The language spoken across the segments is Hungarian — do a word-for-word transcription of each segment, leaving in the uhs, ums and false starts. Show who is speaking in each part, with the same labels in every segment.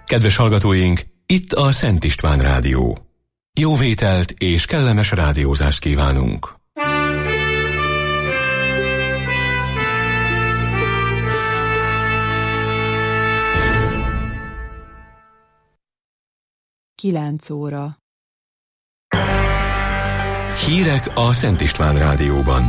Speaker 1: Kedves hallgatóink, itt a Szent István Rádió. Jó vételt és kellemes rádiózást kívánunk!
Speaker 2: Kilenc óra.
Speaker 1: Hírek a Szent István Rádióban.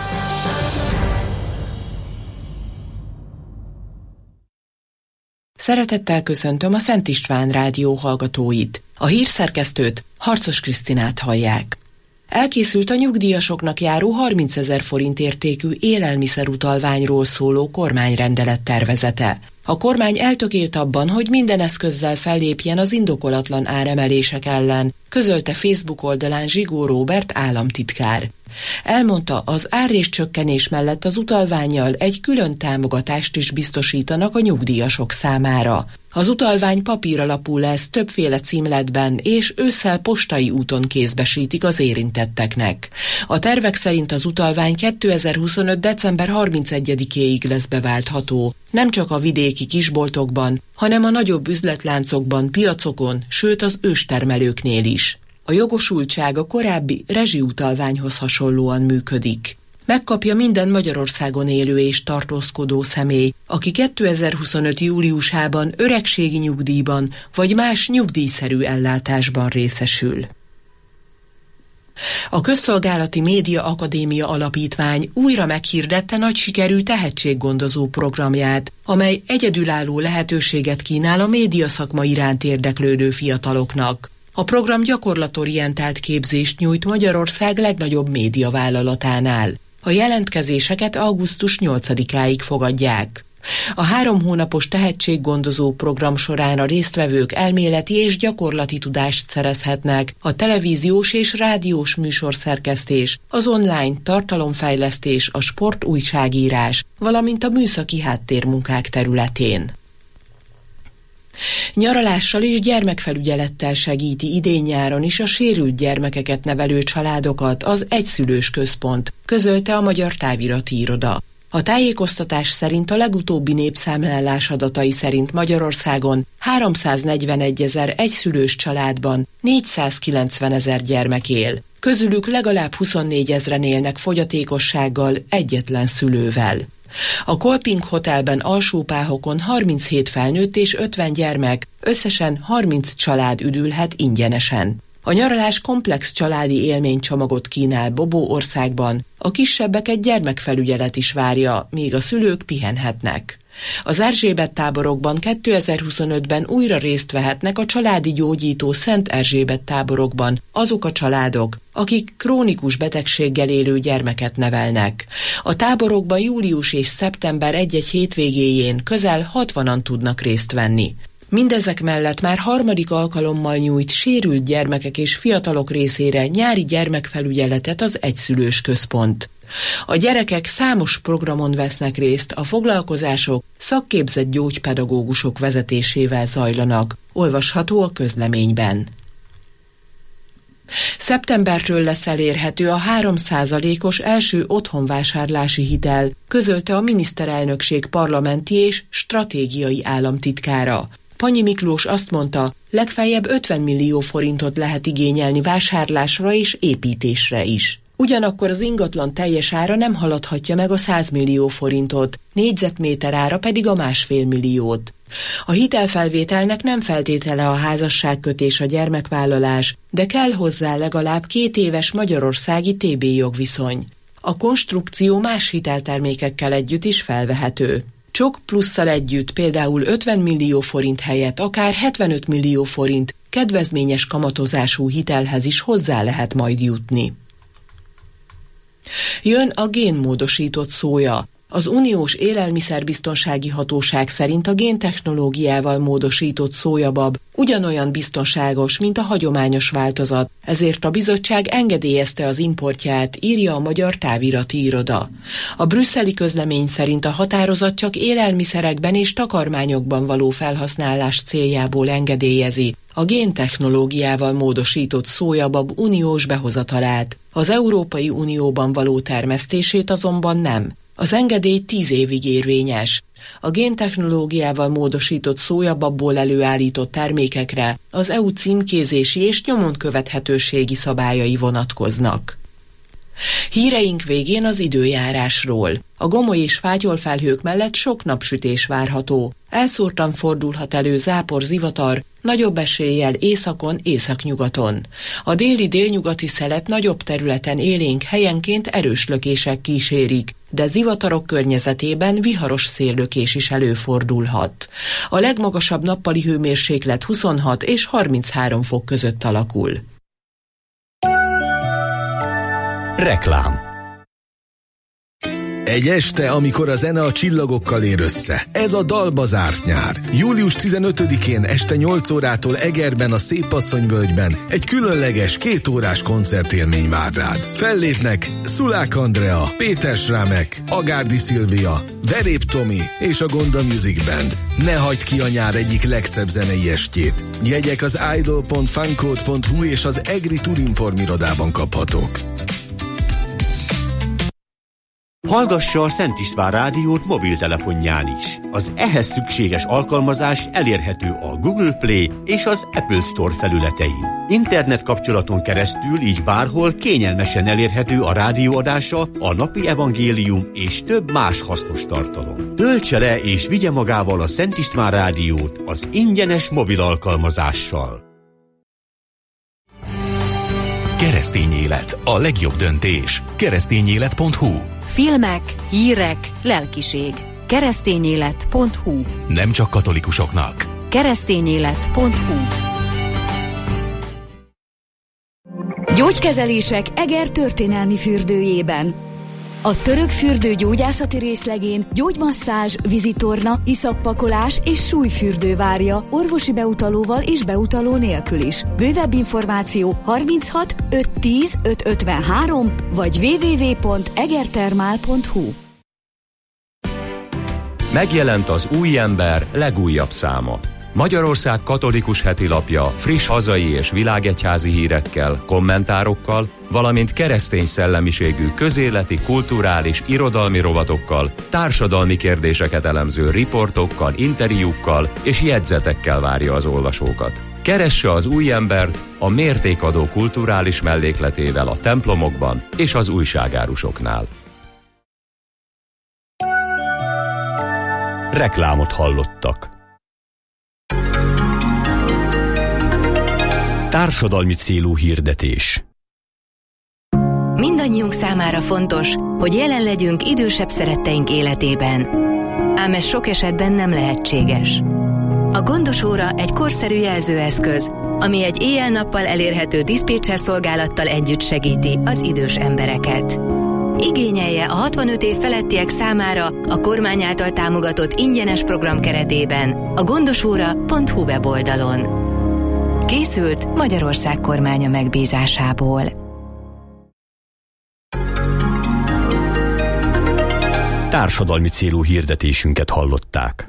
Speaker 2: Szeretettel köszöntöm a Szent István Rádió hallgatóit. A hírszerkesztőt, Harcos Krisztinát hallják. Elkészült a nyugdíjasoknak járó harmincezer forint értékű élelmiszerutalványról szóló kormányrendelet tervezete. A kormány eltökélt abban, hogy minden eszközzel fellépjen az indokolatlan áremelések ellen, közölte Facebook oldalán Zsigó Róbert államtitkár. Elmondta, az árréscsökkenés mellett az utalvánnyal egy külön támogatást is biztosítanak a nyugdíjasok számára. Az utalvány papíralapú lesz többféle címletben, és ősszel postai úton kézbesítik az érintetteknek. A tervek szerint az utalvány kétezer-huszonöt. december harmincegyedikéig lesz beváltható, nem csak a vidéki kisboltokban, hanem a nagyobb üzletláncokban, piacokon, sőt az őstermelőknél is. A jogosultság a korábbi rezsiutalványhoz hasonlóan működik. Megkapja minden Magyarországon élő és tartózkodó személy, aki kétezer-huszonöt. júliusában öregségi nyugdíjban vagy más nyugdíjszerű ellátásban részesül. A Közszolgálati Média Akadémia Alapítvány újra meghirdette nagy sikerű tehetséggondozó programját, amely egyedülálló lehetőséget kínál a médiaszakma iránt érdeklődő fiataloknak. A program gyakorlatorientált képzést nyújt Magyarország legnagyobb médiavállalatánál. A jelentkezéseket augusztus nyolcadikáig fogadják. A három hónapos tehetséggondozó program során a résztvevők elméleti és gyakorlati tudást szerezhetnek a televíziós és rádiós műsorszerkesztés, az online tartalomfejlesztés, a sportújságírás, valamint a műszaki háttérmunkák területén. Nyaralással és gyermekfelügyelettel segíti idén-nyáron is a sérült gyermekeket nevelő családokat az Egyszülős Központ, közölte a Magyar Távirati Iroda. A tájékoztatás szerint a legutóbbi népszámlálás adatai szerint Magyarországon háromszáznegyvenegyezer egyszülős családban négyszázkilencvenezer gyermek él. Közülük legalább huszonnégyezren élnek fogyatékossággal, egyetlen szülővel. A Kolping Hotelben Alsópáhokon harminchét felnőtt és ötven gyermek, összesen harminc család üdülhet ingyenesen. A nyaralás komplex családi élménycsomagot kínál Bobó országban, a kisebbeket gyermekfelügyelet is várja, míg a szülők pihenhetnek. Az Erzsébet táborokban kétezer-huszonötben újra részt vehetnek a családi gyógyító Szent Erzsébet táborokban azok a családok, akik krónikus betegséggel élő gyermeket nevelnek. A táborokban július és szeptember egy-egy hétvégéjén közel hatvanan tudnak részt venni. Mindezek mellett már harmadik alkalommal nyújt sérült gyermekek és fiatalok részére nyári gyermekfelügyeletet az Egyszülős Központ. A gyerekek számos programon vesznek részt, a foglalkozások szakképzett gyógypedagógusok vezetésével zajlanak, olvasható a közleményben. Szeptembertől lesz elérhető a három százalékos első otthonvásárlási hitel, közölte a miniszterelnökség parlamenti és stratégiai államtitkára. Panyi Miklós azt mondta, legfeljebb ötven millió forintot lehet igényelni vásárlásra és építésre is. Ugyanakkor az ingatlan teljes ára nem haladhatja meg a száz millió forintot, négyzetméter ára pedig a másfél milliót. A hitelfelvételnek nem feltétele a házasságkötés, a gyermekvállalás, de kell hozzá legalább két éves magyarországi té bé jogviszony. A konstrukció más hiteltermékekkel együtt is felvehető. Csak plusszal együtt például ötven millió forint helyett akár hetvenöt millió forint kedvezményes kamatozású hitelhez is hozzá lehet majd jutni. Jön a génmódosított szója. Az Uniós Élelmiszerbiztonsági Hatóság szerint a géntechnológiával módosított szójabab ugyanolyan biztonságos, mint a hagyományos változat, ezért a bizottság engedélyezte az importját, írja a Magyar Távirati Iroda. A brüsszeli közlemény szerint a határozat csak élelmiszerekben és takarmányokban való felhasználás céljából engedélyezi a géntechnológiával módosított szójabab uniós behozatalát, az Európai Unióban való termesztését azonban nem. Az engedély tíz évig érvényes. A géntechnológiával módosított szójababból előállított termékekre az é u címkézési és nyomon követhetőségi szabályai vonatkoznak. Híreink végén az időjárásról. A gomoly és fátyolfelhők mellett sok napsütés várható. Elszórtan fordulhat elő zápor, zivatar, nagyobb eséllyel északon, északnyugaton. A déli-délnyugati szelet nagyobb területen élénk, helyenként erős lökések kísérik, de zivatarok környezetében viharos széllökés is előfordulhat. A legmagasabb nappali hőmérséklet huszonhat és harminchárom fok között alakul.
Speaker 3: Reklám. Egy este, amikor a zene a csillagokkal ér össze. Ez a dalba zárt nyár. július tizenötödikén este nyolc órától Egerben a Szépasszonyvölgyben egy különleges kétórás koncertélmény vár rád. Fellépnek Szulák Andrea, Péter Srámek, Agárdi Szilvia, Verép Tomi és a Gonda Music Band. Ne hagyd ki a nyár egyik legszebb zenei estjét. Jegyek az idol pont funcode pont hu és az Egri Turinform irodában kaphatók.
Speaker 4: Hallgassa a Szent István rádiót mobiltelefonján is. Az ehhez szükséges alkalmazás elérhető a Google Play és az Apple Store felületein. Internet kapcsolaton keresztül így bárhol kényelmesen elérhető a rádióadása, a napi evangélium és több más hasznos tartalom. Töltse le és vigye magával a Szent István rádiót az ingyenes mobil alkalmazással.
Speaker 1: Keresztény élet, a legjobb döntés. keresztényélet pont hu.
Speaker 5: Filmek, hírek, lelkiség. keresztényélet pont hu.
Speaker 1: Nem csak katolikusoknak.
Speaker 5: keresztényélet pont hu.
Speaker 6: Gyógykezelések Eger történelmi fürdőjében. A török fürdő gyógyászati részlegén gyógymasszázs, vízitorna, iszappakolás és súlyfürdő várja orvosi beutalóval és beutaló nélkül is. Bővebb információ harminchat ötszáz tíz ötszázötvenhárom vagy double-u double-u double-u pont egertermál pont hu.
Speaker 7: Megjelent az Új Ember legújabb száma. Magyarország katolikus heti lapja friss hazai és világegyházi hírekkel, kommentárokkal, valamint keresztény szellemiségű közéleti, kulturális, irodalmi rovatokkal, társadalmi kérdéseket elemző riportokkal, interjúkkal és jegyzetekkel várja az olvasókat. Keresse az Új Embert a mértékadó kulturális mellékletével a templomokban és az újságárusoknál.
Speaker 3: Reklámot hallottak. Társadalmi célú hirdetés.
Speaker 8: Mindannyiunk számára fontos, hogy jelen legyünk idősebb szeretteink életében. Ám ez sok esetben nem lehetséges. A Gondos óra egy korszerű jelzőeszköz, ami egy éjjel-nappal elérhető diszpécser szolgálattal együtt segíti az idős embereket. Igényelje a hatvanöt év felettiek számára a kormány által támogatott ingyenes program keretében a gondosóra pont hu weboldalon. Készült Magyarország kormánya megbízásából.
Speaker 3: Társadalmi célú hirdetésünket hallották.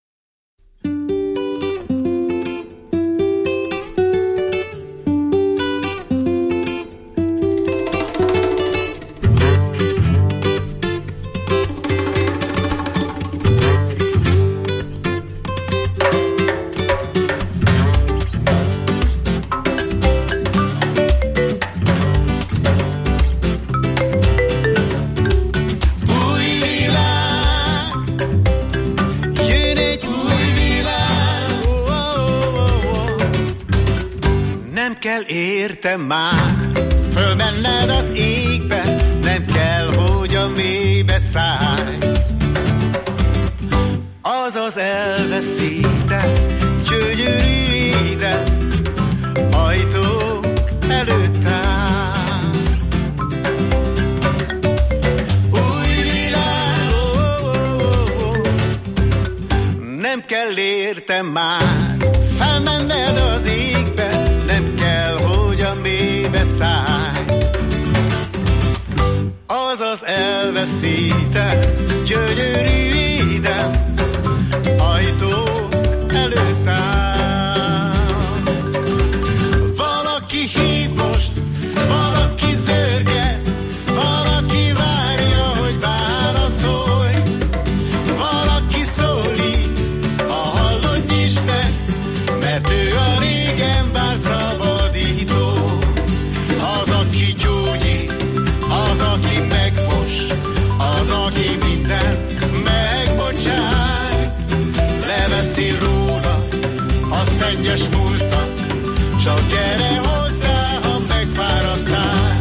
Speaker 9: Értem már, fölmenned az égbe, nem kell, hogy a mélybe szállj. Az az elveszített, gyönyörű éden, ajtók előtt áll. Új világ, oh, oh, oh. Nem kell értem már, felmenned az égbe, nem kell, hogy a mélybe szállj. Az az elveszített, gyönyörű éden, ajtók előtt áll. Valaki hív most, valaki zörge, valaki várja, hogy válaszol. leveszi róla a szennyes múltat, csak gyere hozzá, ha megfáradtál.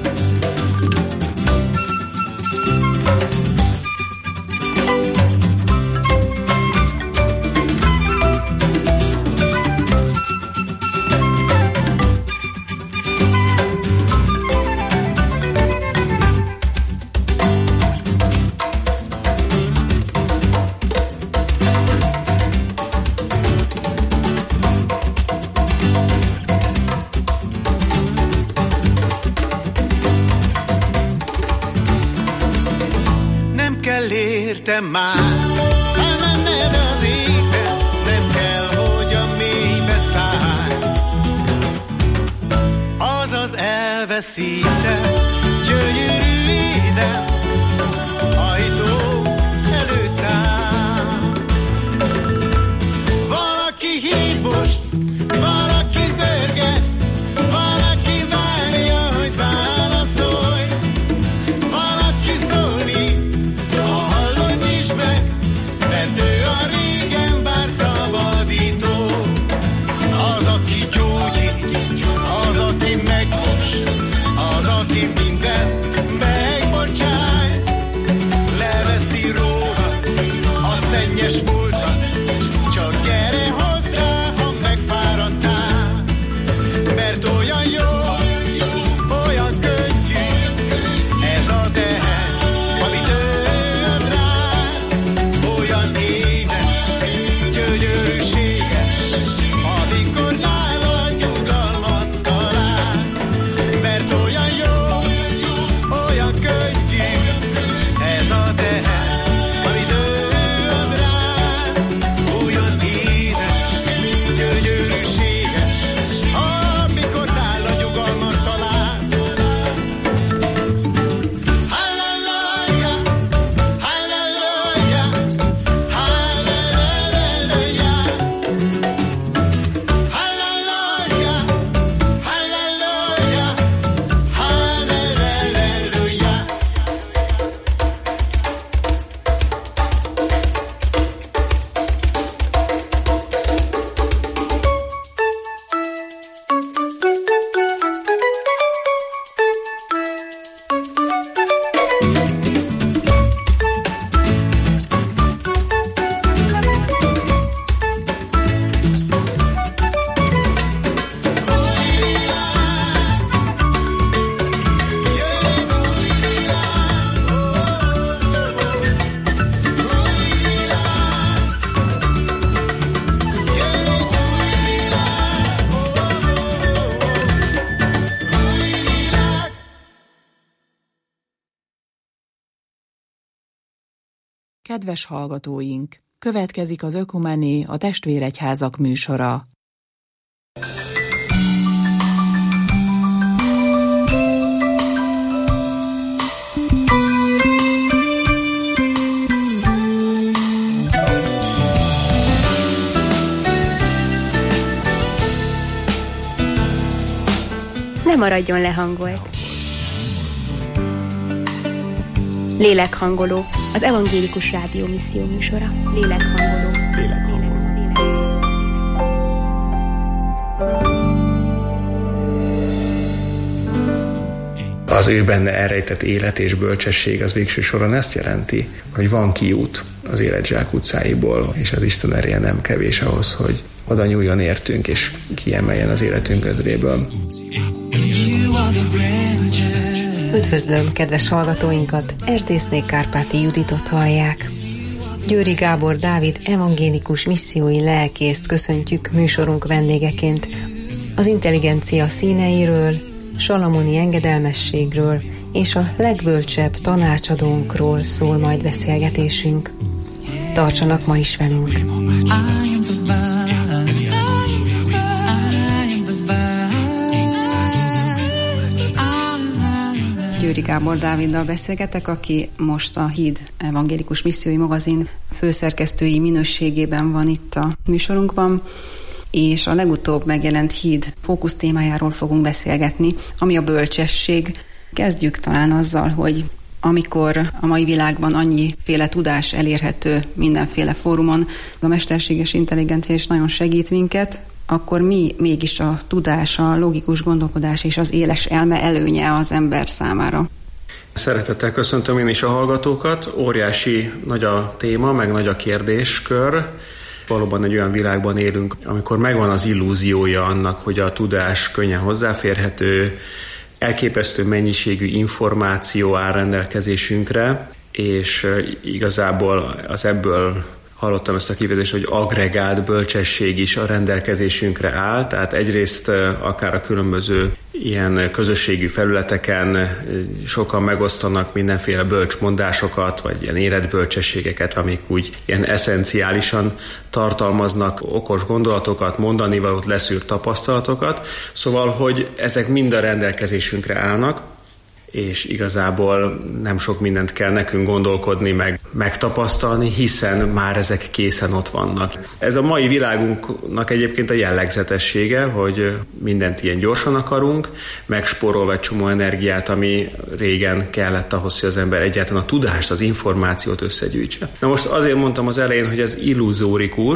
Speaker 9: Értem már, elmenned az égbe, nem kell, hogy a mélybe szállj. Azaz elveszítem, gyönyörű édem, ajtó előtt áll. Valaki hív most, valaki zörget, valaki várja, hogy válaszolj, valaki szólít, mert ő a régen vár szabadító. Az, aki gyógyít, az, aki megmos, az, aki mindent megbocsáj. Leveszi rólad a szennyes múltat, csak gyere hozzá, ha megfáradtál. Mert olyan jó, olyan könnyű ez a teher, amit ő ad rád. Olyan édes, gyönyörűséges, amikor nálad nyugalmat találsz. Mert olyan jó, olyan könnyű ez a teher, amit ő ad rád. Olyan édes, gyönyörűséges, amikor nálad nyugalmat találsz. Halleluja, halleluja, halleluja, halleluja, halleluja, halleluja.
Speaker 2: Kedves hallgatóink! Következik az Ökumené, a Testvéregyházak műsora.
Speaker 10: Ne maradjon lehangolt. Lélekhangoló, az evangélikus rádió misszió műsora. Lélekhangoló. Lélekhangoló.
Speaker 11: Az ő benne elrejtett élet és bölcsesség az végső soron ezt jelenti, hogy van kiút az élet zsákutcáiból, és az Isten ereje nem kevés ahhoz, hogy oda nyúljon értünk és kiemeljen az életünk ödréből.
Speaker 12: Üdvözlöm kedves hallgatóinkat, Erdészné Kárpáti Juditot hallják. Győri Gábor Dávid evangélikus missziói lelkészt köszöntjük műsorunk vendégeként. Az intelligencia színeiről, salamoni engedelmességről és a legbölcsebb tanácsadónkról szól majd beszélgetésünk. Tartsanak ma is velünk!
Speaker 13: Győri Gábor Dáviddal beszélgetek, aki most a Híd evangélikus missziói magazin főszerkesztői minőségében van itt a műsorunkban, és a legutóbb megjelent Híd fókusz témájáról fogunk beszélgetni, ami a bölcsesség. Kezdjük talán azzal, hogy amikor a mai világban annyiféle tudás elérhető mindenféle fórumon, a mesterséges intelligencia is nagyon segít minket, akkor mi mégis a tudás, a logikus gondolkodás és az éles elme előnye az ember számára?
Speaker 11: Szeretettel köszöntöm én is a hallgatókat. Óriási nagy a téma, meg nagy a kérdéskör. Valóban egy olyan világban élünk, amikor megvan az illúziója annak, hogy a tudás könnyen hozzáférhető, elképesztő mennyiségű információ áll rendelkezésünkre, és igazából az ebből hallottam ezt a kifejezést, hogy agregált bölcsesség is a rendelkezésünkre áll, tehát egyrészt akár a különböző ilyen közösségi felületeken sokan megosztanak mindenféle bölcsmondásokat, vagy ilyen életbölcsességeket, amik úgy ilyen eszenciálisan tartalmaznak okos gondolatokat, mondanivalót, leszűrt tapasztalatokat. Szóval, hogy ezek mind a rendelkezésünkre állnak, és igazából nem sok mindent kell nekünk gondolkodni, meg megtapasztalni, hiszen már ezek készen ott vannak. Ez a mai világunknak egyébként a jellegzetessége, hogy mindent ilyen gyorsan akarunk, megspórolva egy csomó energiát, ami régen kellett ahhoz, hogy az ember egyáltalán a tudást, az információt összegyűjtse. Na most azért mondtam az elején, hogy ez illuzórikus,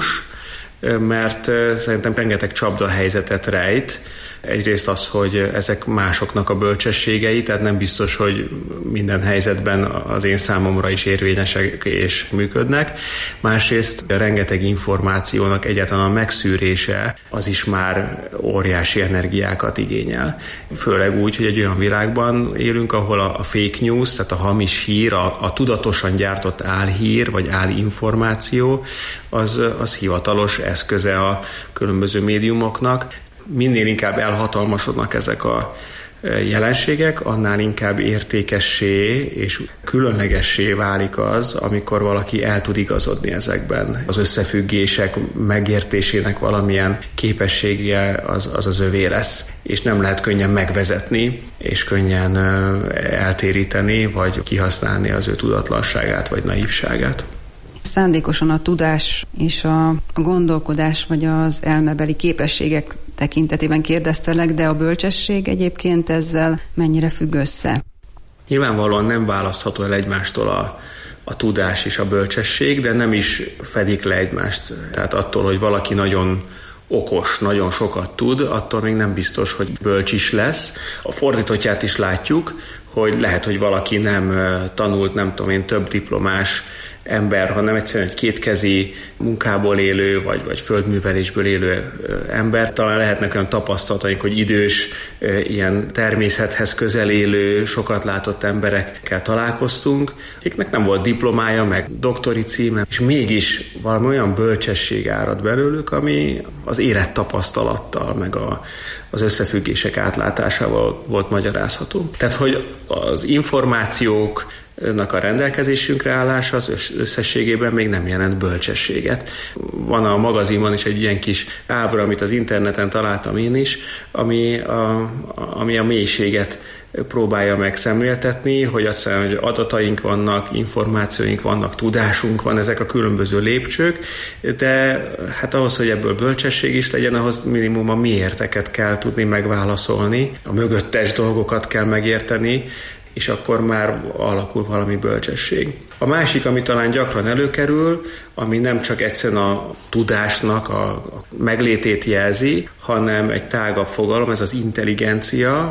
Speaker 11: mert szerintem rengeteg csapdahelyzetet rejt. Egyrészt az, hogy ezek másoknak a bölcsességei, tehát nem biztos, hogy minden helyzetben az én számomra is érvényesek és működnek. Másrészt rengeteg információnak egyáltalán a megszűrése az is már óriási energiákat igényel. Főleg úgy, hogy egy olyan világban élünk, ahol a fake news, tehát a hamis hír, a, a tudatosan gyártott álhír vagy álinformáció, az, az hivatalos eszköze a különböző médiumoknak. Minél inkább elhatalmasodnak ezek a jelenségek, annál inkább értékessé és különlegessé válik az, amikor valaki el tud igazodni ezekben. Az összefüggések megértésének valamilyen képessége az az, az övé lesz, és nem lehet könnyen megvezetni, és könnyen eltéríteni, vagy kihasználni az ő tudatlanságát, vagy naívságát.
Speaker 13: Szándékosan a tudás és a gondolkodás vagy az elmebeli képességek tekintetében kérdeztelek, de a bölcsesség egyébként ezzel mennyire függ össze?
Speaker 11: Nyilvánvalóan nem választható el egymástól a, a tudás és a bölcsesség, de nem is fedik le egymást. Tehát attól, hogy valaki nagyon okos, nagyon sokat tud, attól még nem biztos, hogy bölcs is lesz. A fordítottját is látjuk, hogy lehet, hogy valaki nem tanult, nem tudom én, több diplomás ember, hanem egyszerűen egy kétkezi munkából élő, vagy, vagy földművelésből élő ember. Talán lehetnek olyan tapasztalataink, hogy idős, ilyen természethez közel élő, sokat látott emberekkel találkoztunk, akiknek nem volt diplomája, meg doktori címe, és mégis valami olyan bölcsesség árad belőlük, ami az élettapasztalattal, meg a, az összefüggések átlátásával volt magyarázható. Tehát, hogy az információk a rendelkezésünkre állása az összességében még nem jelent bölcsességet. Van a magazinban is egy ilyen kis ábra, amit az interneten találtam én is, ami a, ami a mélységet próbálja meg szemléltetni, hogy azt mondja, hogy adataink vannak, információink vannak, tudásunk van, ezek a különböző lépcsők, de hát ahhoz, hogy ebből bölcsesség is legyen, ahhoz minimum a miérteket kell tudni megválaszolni, a mögöttes dolgokat kell megérteni, és akkor már alakul valami bölcsesség. A másik, ami talán gyakran előkerül, ami nem csak egyszerűen a tudásnak a meglétét jelzi, hanem egy tágabb fogalom, ez az intelligencia,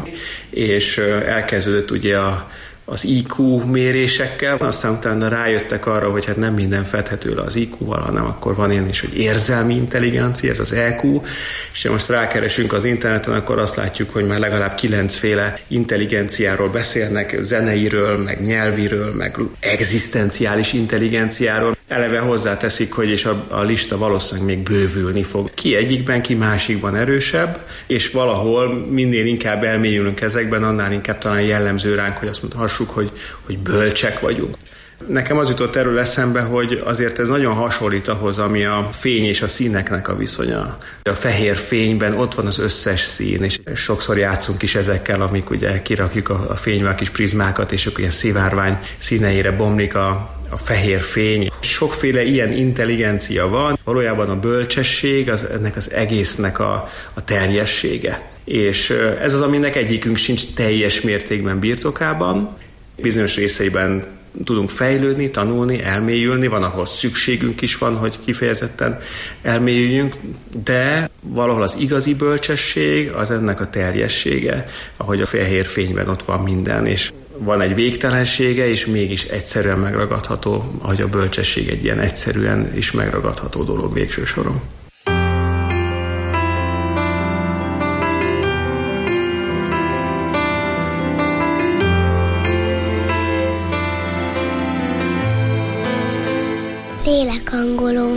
Speaker 11: és elkezdődött ugye a az í kú mérésekkel, aztán utána rájöttek arra, hogy hát nem minden fedhető le az í kúval, hanem akkor van ilyen is, hogy érzelmi intelligencia, ez az é kú, és ha most rákeresünk az interneten, akkor azt látjuk, hogy már legalább kilencféle intelligenciáról beszélnek, zeneiről, meg nyelviről, meg egzisztenciális intelligenciáról. Eleve hozzáteszik, hogy és a, a lista valószínűleg még bővülni fog. Ki egyikben, ki másikban erősebb, és valahol minél inkább elmélyülünk ezekben, annál inkább talán jellemző ránk, hogy azt mondhassuk, hogy, hogy bölcsek vagyunk. Nekem az jutott erről eszembe, hogy azért ez nagyon hasonlít ahhoz, ami a fény és a színeknek a viszonya. A fehér fényben ott van az összes szín, és sokszor játszunk is ezekkel, amik ugye kirakjuk a, a fénybe a kis prizmákat, és akkor ilyen szivárvány színeire bomlik a a fehér fény. Sokféle ilyen intelligencia van. Valójában a bölcsesség az ennek az egésznek a, a teljessége. És ez az, aminek egyikünk sincs teljes mértékben birtokában, Bizonyos részeiben tudunk fejlődni, tanulni, elmélyülni, van, ahol szükségünk is van, hogy kifejezetten elmélyüljünk, de valahol az igazi bölcsesség az ennek a teljessége, ahogy a fehér fényben ott van minden, és van egy végtelensége, és mégis egyszerűen megragadható, ahogy a bölcsesség egy ilyen egyszerűen is megragadható dolog végső soron.
Speaker 14: Lélekhangoló.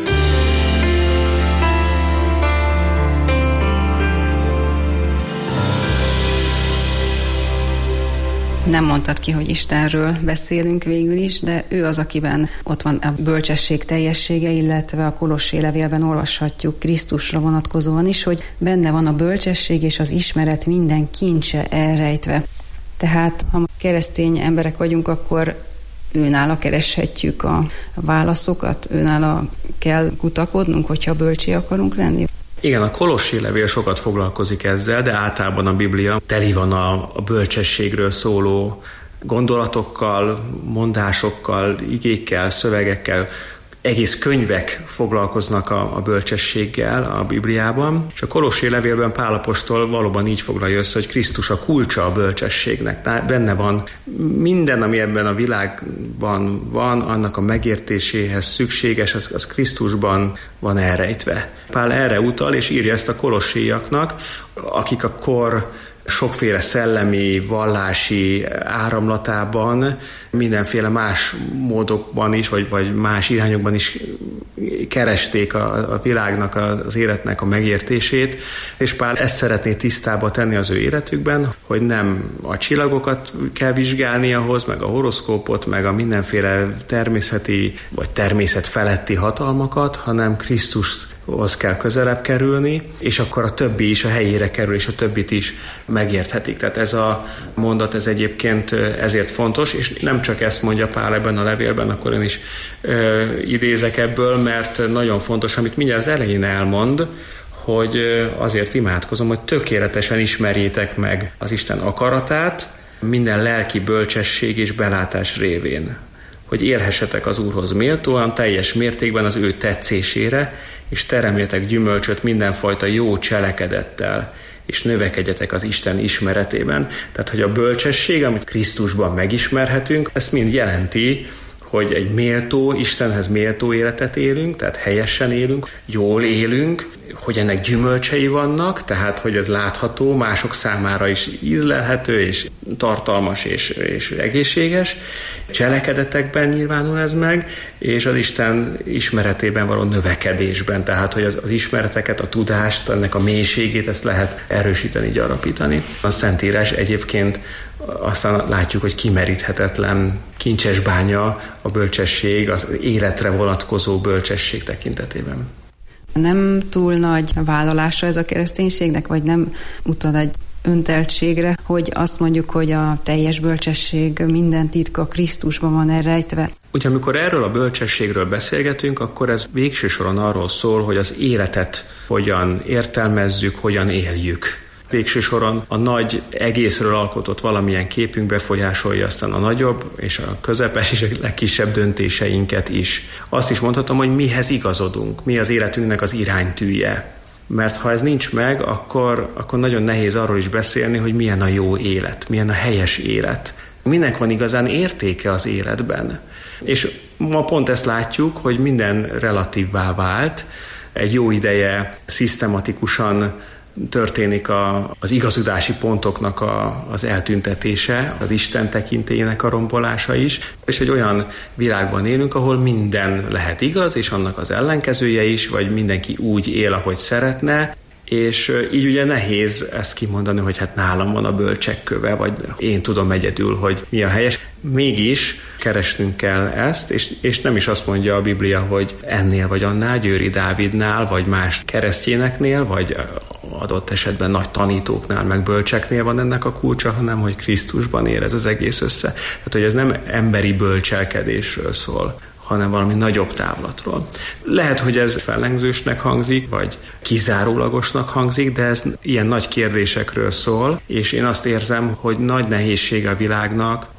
Speaker 13: Nem mondtad ki, hogy Istenről beszélünk végül is, de ő az, akiben ott van a bölcsesség teljessége, illetve a Kolossé levélben olvashatjuk Krisztusra vonatkozóan is, hogy benne van a bölcsesség és az ismeret minden kincse elrejtve. Tehát, ha keresztény emberek vagyunk, akkor őnála kereshetjük a válaszokat, őnála kell kutakodnunk, hogyha bölcsé akarunk lenni.
Speaker 11: Igen, a Kolossé levél sokat foglalkozik ezzel, de általában a Biblia teli van a, a bölcsességről szóló gondolatokkal, mondásokkal, igékkel, szövegekkel. Egész könyvek foglalkoznak a, a bölcsességgel a Bibliában, és a Kolossé levélben Pál apostol valóban így foglalja össze, hogy Krisztus a kulcsa a bölcsességnek. Tehát benne van minden, ami ebben a világban van, annak a megértéséhez szükséges, az, az Krisztusban van elrejtve. Pál erre utal, és írja ezt a kolosséiaknak, akik a kor sokféle szellemi, vallási áramlatában, mindenféle más módokban is, vagy, vagy más irányokban is keresték a, a világnak, az életnek a megértését, és Pál ezt szeretné tisztába tenni az ő életükben, hogy nem a csillagokat kell vizsgálni ahhoz, meg a horoszkópot, meg a mindenféle természeti, vagy természet feletti hatalmakat, hanem Krisztushoz kell közelebb kerülni, és akkor a többi is a helyére kerül, és a többit is megérthetik. Tehát ez a mondat, ez egyébként ezért fontos, és nem csak ezt mondja Pál ebben a levélben, akkor én is ö, idézek ebből, mert nagyon fontos, amit mindjárt az elején elmond, hogy azért imádkozom, hogy tökéletesen ismerjétek meg az Isten akaratát, minden lelki bölcsesség és belátás révén, hogy élhessetek az Úrhoz méltóan, teljes mértékben az ő tetszésére, és teremjetek gyümölcsöt mindenfajta jó cselekedettel, és növekedjetek az Isten ismeretében. Tehát, hogy a bölcsesség, amit Krisztusban megismerhetünk, ezt mind jelenti, hogy egy méltó, Istenhez méltó életet élünk, tehát helyesen élünk, jól élünk, hogy ennek gyümölcsei vannak, tehát, hogy ez látható, mások számára is ízlelhető, és tartalmas, és, és egészséges. Cselekedetekben nyilvánul ez meg, és az Isten ismeretében való növekedésben, tehát, hogy az, az ismereteket, a tudást, ennek a mélységét, ezt lehet erősíteni, gyarapítani. A Szentírás egyébként aztán látjuk, hogy kimeríthetetlen kincses bánya a bölcsesség, az életre vonatkozó bölcsesség tekintetében.
Speaker 13: Nem túl nagy vállalása ez a kereszténységnek, vagy nem utal egy önteltségre, hogy azt mondjuk, hogy a teljes bölcsesség minden titka Krisztusban van elrejtve?
Speaker 11: Ugye amikor erről a bölcsességről beszélgetünk, akkor ez végső soron arról szól, hogy az életet hogyan értelmezzük, hogyan éljük. Végső soron a nagy egészről alkotott valamilyen képünk befolyásolja aztán a nagyobb és a közepes és a legkisebb döntéseinket is. Azt is mondhatom, hogy mihez igazodunk, mi az életünknek az iránytűje. Mert ha ez nincs meg, akkor, akkor nagyon nehéz arról is beszélni, hogy milyen a jó élet, milyen a helyes élet. Minek van igazán értéke az életben. És ma pont ezt látjuk, hogy minden relatívvá vált. Egy jó ideje szisztematikusan történik a, az igazodási pontoknak a, az eltüntetése, az Isten tekintélyének a rombolása is, és egy olyan világban élünk, ahol minden lehet igaz, és annak az ellenkezője is, vagy mindenki úgy él, ahogy szeretne, és így ugye nehéz ezt kimondani, hogy hát nálam van a bölcsek köve, vagy én tudom egyedül, hogy mi a helyes. Mégis keresnünk kell ezt, és, és nem is azt mondja a Biblia, hogy ennél vagy annál, Győri Dávidnál, vagy más keresztényeknél, vagy adott esetben nagy tanítóknál, meg bölcseknél van ennek a kulcsa, hanem hogy Krisztusban ér ez az egész össze. Tehát, hogy ez nem emberi bölcselkedésről szól, hanem valami nagyobb távlatról. Lehet, hogy ez fellengzősnek hangzik, vagy kizárólagosnak hangzik, de ez ilyen nagy kérdésekről szól, és én azt érzem, hogy nagy nehézség a világnak,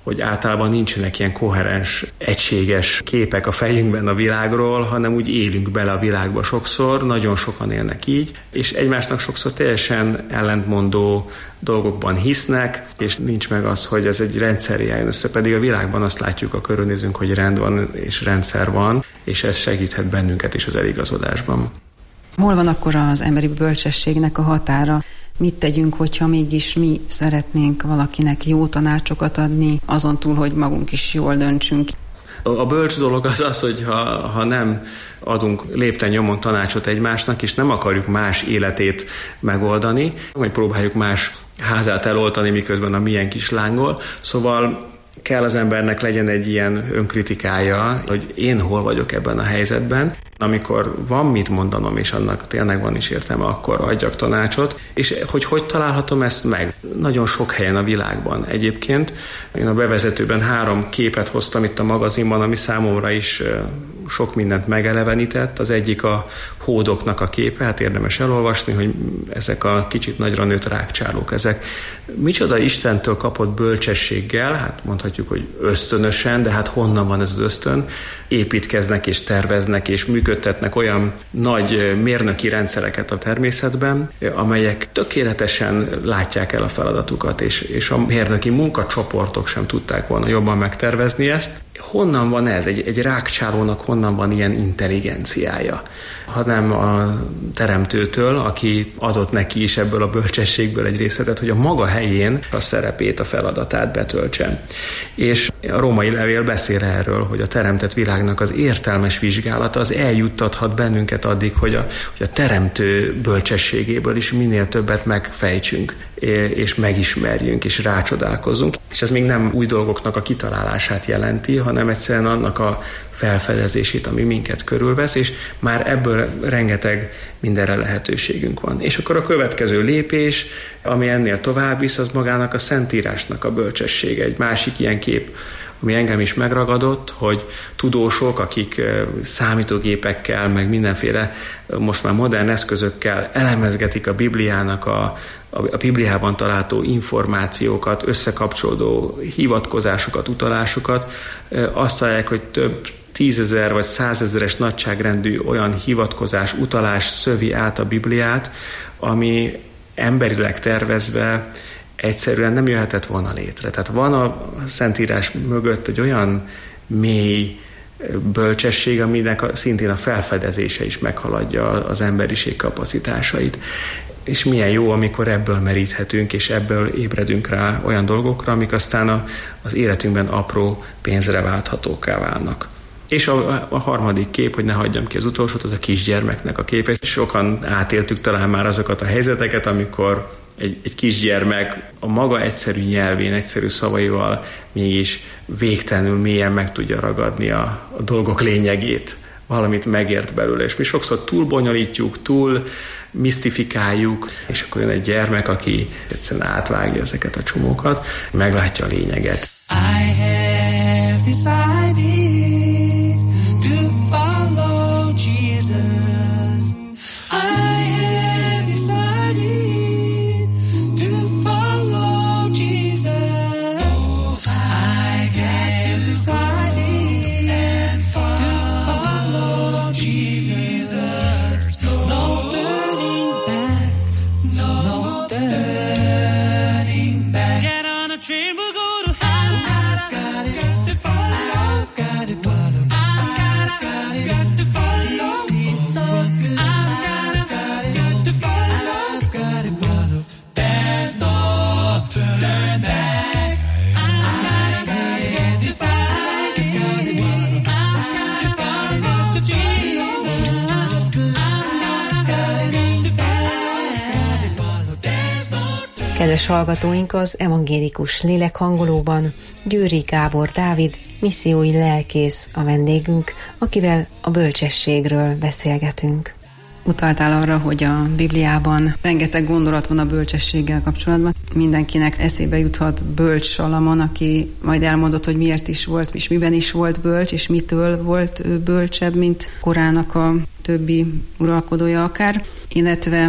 Speaker 11: hogy általában nincsenek ilyen koherens, egységes képek a fejünkben a világról, hanem úgy élünk bele a világba sokszor, nagyon sokan élnek így, és egymásnak sokszor teljesen ellentmondó dolgokban hisznek, és nincs meg az, hogy ez egy rendszerré jön össze, pedig a világban azt látjuk, a körülnézünk, hogy rend van és rendszer van, és ez segíthet bennünket is az eligazodásban.
Speaker 13: Hol van akkor az emberi bölcsességnek a határa? Mit tegyünk, hogyha mégis mi szeretnénk valakinek jó tanácsokat adni, azon túl, hogy magunk is jól döntsünk?
Speaker 11: A bölcs dolog az az, hogy ha, ha nem adunk lépten nyomon tanácsot egymásnak, és nem akarjuk más életét megoldani, vagy próbáljuk más házát eloltani, miközben a milyen kis lángol. Szóval kell az embernek legyen egy ilyen önkritikája, hogy én hol vagyok ebben a helyzetben. Amikor van mit mondanom, és annak tényleg van is értelme, akkor adjak tanácsot. És hogy hogy találhatom ezt meg? Nagyon sok helyen a világban. Egyébként én a bevezetőben három képet hoztam itt a magazinban, ami számomra is sok mindent megelevenített. Az egyik a hódoknak a képe, hát érdemes elolvasni, hogy ezek a kicsit nagyra nőtt rákcsálók, ezek micsoda Istentől kapott bölcsességgel, hát mondhatjuk, hogy ösztönösen, de hát honnan van ez az ösztön? Építkeznek és terveznek és működtetnek olyan nagy mérnöki rendszereket a természetben, amelyek tökéletesen látják el a feladatukat, és, és a mérnöki munkacsoportok sem tudták volna jobban megtervezni ezt. Honnan van ez? Egy, egy rákcsálónak honnan van ilyen intelligenciája? Hanem a teremtőtől, aki adott neki is ebből a bölcsességből egy részletet, hogy a maga helyén a szerepét, a feladatát betöltse. És a római levél beszél erről, hogy a teremtett világnak az értelmes vizsgálata az eljuttathat bennünket addig, hogy a, hogy a teremtő bölcsességéből is minél többet megfejtsünk, és megismerjünk, és rácsodálkozzunk. És ez még nem új dolgoknak a kitalálását jelenti, hanem egyszerűen annak a felfedezését, ami minket körülvesz, és már ebből rengeteg mindenre lehetőségünk van. És akkor a következő lépés, ami ennél tovább visz, az magának a Szentírásnak a bölcsessége. Egy másik ilyen kép, ami engem is megragadott, hogy tudósok, akik számítógépekkel, meg mindenféle most már modern eszközökkel elemezgetik a Bibliának a, a Bibliában található információkat, összekapcsolódó hivatkozásokat, utalásokat, azt találják, hogy több tízezer vagy százezeres nagyságrendű olyan hivatkozás, utalás szövi át a Bibliát, ami emberileg tervezve egyszerűen nem jöhetett volna létre. Tehát van a Szentírás mögött egy olyan mély bölcsesség, aminek a, szintén a felfedezése is meghaladja az emberiség kapacitásait. És milyen jó, amikor ebből meríthetünk, és ebből ébredünk rá olyan dolgokra, amik aztán a, az életünkben apró pénzre válthatóká válnak. És a, a harmadik kép, hogy ne hagyjam ki az utolsót, az a kisgyermeknek a képe. Sokan átéltük talán már azokat a helyzeteket, amikor egy, egy kisgyermek a maga egyszerű nyelvén, egyszerű szavaival mégis végtelenül mélyen meg tudja ragadni a, a dolgok lényegét. Valamit megért belőle, és mi sokszor túl bonyolítjuk, túl misztifikáljuk, és akkor jön egy gyermek, aki egyszerűen átvágja ezeket a csomókat, meglátja a lényeget.
Speaker 15: I have decided to follow Jesus. I have decided to follow Jesus. I have decided to follow Jesus. No turning back, no turning back. Get on a train, we'll go to heaven.
Speaker 12: Kedves hallgatóink, az evangélikus lélekhangolóban Győri Gábor Dávid, missziói lelkész a vendégünk, akivel a bölcsességről beszélgetünk.
Speaker 13: Utaltál arra, hogy a Bibliában rengeteg gondolat van a bölcsességgel kapcsolatban. Mindenkinek eszébe juthat bölcs Salamon, aki majd elmondott, hogy miért is volt, és miben is volt bölcs, és mitől volt bölcsebb, mint korának a többi uralkodója akár. Illetve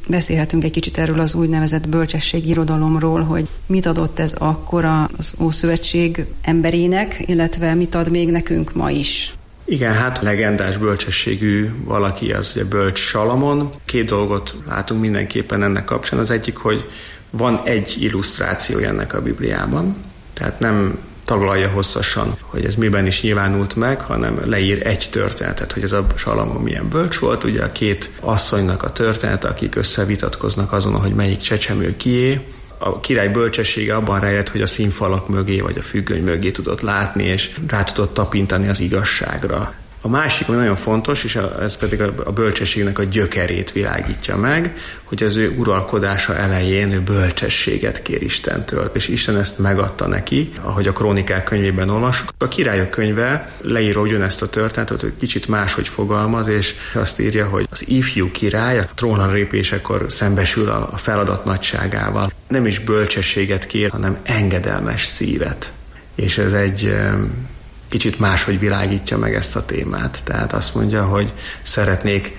Speaker 13: Beszélhetünk egy kicsit erről az úgynevezett bölcsességirodalomról, hogy mit adott ez akkor az Ószövetség emberének, illetve mit ad még nekünk ma is.
Speaker 11: Igen, hát legendás bölcsességű valaki az ugye Bölcs Salamon. Két dolgot látunk mindenképpen ennek kapcsán. Az egyik, hogy van egy illusztrációja ennek a Bibliában, tehát nem taglalja hosszasan, hogy ez miben is nyilvánult meg, hanem leír egy történetet, hogy ez a Salamon milyen bölcs volt. Ugye a két asszonynak a története, akik összevitatkoznak azon, hogy melyik csecsemő kié. A király bölcsessége abban rejlett, hogy a színfalak mögé vagy a függöny mögé tudott látni, és rá tudott tapintani az igazságra. A másik, ami nagyon fontos, és ez pedig a bölcsességnek a gyökerét világítja meg, hogy az ő uralkodása elején ő bölcsességet kér Istentől, és Isten ezt megadta neki, ahogy a Krónikák könyvében olvassuk. A Királyok könyve leírja ugyanezt a történetet, hogy kicsit máshogy fogalmaz, és azt írja, hogy az ifjú király a trónra lépésekor szembesül a feladat nagyságával. Nem is bölcsességet kér, hanem engedelmes szívet. És ez egy kicsit máshogy világítja meg ezt a témát. Tehát azt mondja, hogy szeretnék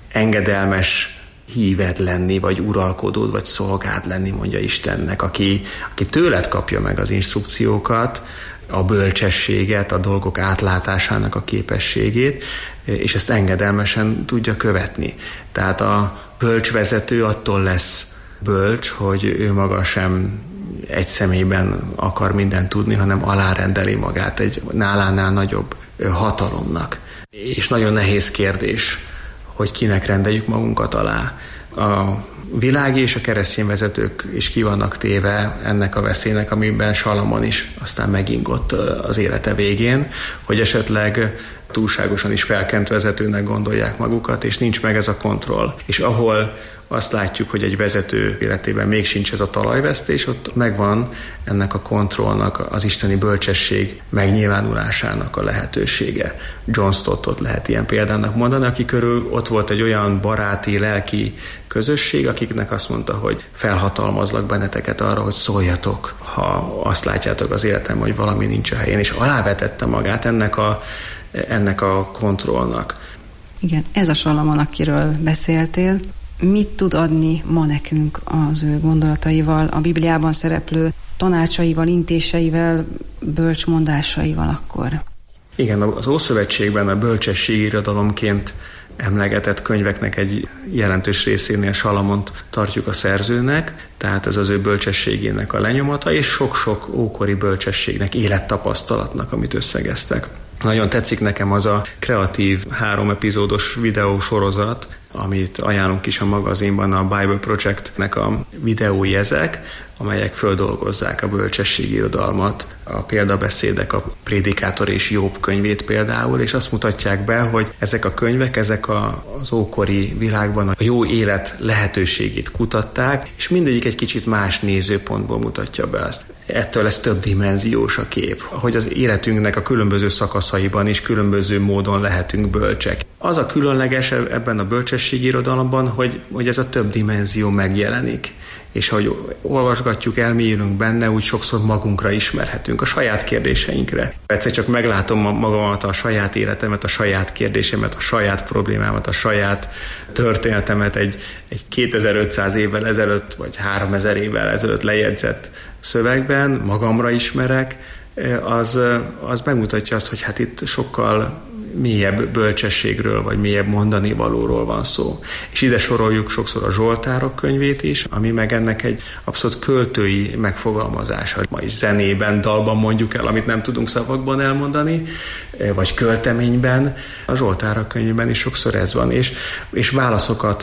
Speaker 11: engedelmes híved lenni, vagy uralkodód, vagy szolgád lenni, mondja Istennek, aki, aki tőled kapja meg az instrukciókat, a bölcsességet, a dolgok átlátásának a képességét, és ezt engedelmesen tudja követni. Tehát a bölcsvezető attól lesz bölcs, hogy ő maga sem egy személyben akar mindent tudni, hanem alárendeli magát egy nálánál nagyobb hatalomnak. És nagyon nehéz kérdés, hogy kinek rendeljük magunkat alá. A világi és a keresztény vezetők is ki vannak téve ennek a veszélynek, amiben Salamon is aztán megingott az élete végén, hogy esetleg túlságosan is felkent vezetőnek gondolják magukat, és nincs meg ez a kontroll. És ahol azt látjuk, hogy egy vezető életében még sincs ez a talajvesztés, ott megvan ennek a kontrollnak, az isteni bölcsesség megnyilvánulásának a lehetősége. John Stottot lehet ilyen példának mondani, aki körül ott volt egy olyan baráti, lelki közösség, akiknek azt mondta, hogy felhatalmazlak benneteket arra, hogy szóljatok, ha azt látjátok az életemben, hogy valami nincs a helyén, és alávetette magát ennek a, ennek a kontrollnak.
Speaker 13: Igen, ez a Salamon, akiről beszéltél. Mit tud adni ma nekünk az ő gondolataival, a Bibliában szereplő tanácsaival, intéseivel, bölcsmondásaival akkor?
Speaker 11: Igen, az Ószövetségben a bölcsességi irodalomként emlegetett könyveknek egy jelentős részénél Salamont tartjuk a szerzőnek, tehát ez az ő bölcsességének a lenyomata, és sok-sok ókori bölcsességnek, élettapasztalatnak, amit összegeztek. Nagyon tetszik nekem az a kreatív három epizódos videósorozat, amit ajánlunk is a magazinban, a Bible Projectnek a videói ezek, amelyek földolgozzák a bölcsességi irodalmat, a példabeszédek, a Prédikátor és Jobb könyvét például, és azt mutatják be, hogy ezek a könyvek, ezek a, az ókori világban a jó élet lehetőségét kutatták, és mindegyik egy kicsit más nézőpontból mutatja be ezt. Ettől lesz több dimenziós a kép, hogy az életünknek a különböző szakaszaiban is különböző módon lehetünk bölcsek. Az a különleges ebben a bölcsességi irodalomban, hogy, hogy ez a több dimenzió megjelenik. És ahogy olvasgatjuk, elmélyülünk benne, úgy sokszor magunkra ismerhetünk, a saját kérdéseinkre. Egyszer csak meglátom magamat, a saját életemet, a saját kérdésemet, a saját problémámat, a saját történetemet egy, egy kétezer-ötszáz évvel ezelőtt, vagy háromezer évvel ezelőtt lejegyzett szövegben, magamra ismerek, az, az megmutatja azt, hogy hát itt sokkal mélyebb bölcsességről, vagy mélyebb mondani valóról van szó. És ide soroljuk sokszor a Zsoltárok könyvét is, ami meg ennek egy abszolút költői megfogalmazása. Ma is zenében, dalban mondjuk el, amit nem tudunk szavakban elmondani, vagy költeményben. A Zsoltárok könyvében is sokszor ez van, és, és válaszokat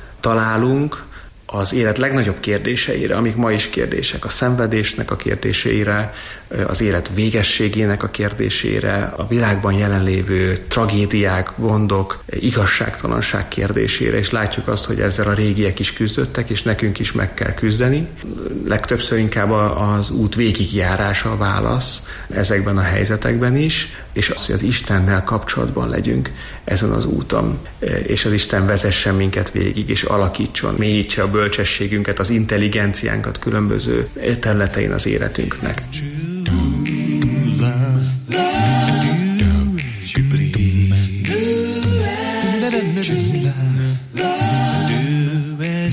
Speaker 11: találunk az élet legnagyobb kérdéseire, amik ma is kérdések, a szenvedésnek a kérdéseire, az élet végességének a kérdésére, a világban jelenlévő tragédiák, gondok, igazságtalanság kérdésére, és látjuk azt, hogy ezzel a régiek is küzdöttek, és nekünk is meg kell küzdeni. Legtöbbször inkább az út végigjárása a válasz ezekben a helyzetekben is, és az, hogy az Istennel kapcsolatban legyünk ezen az úton, és az Isten vezessen minket végig, és alakítson, mélyítse a bölcsességünket, az intelligenciánkat különböző területein az életünknek.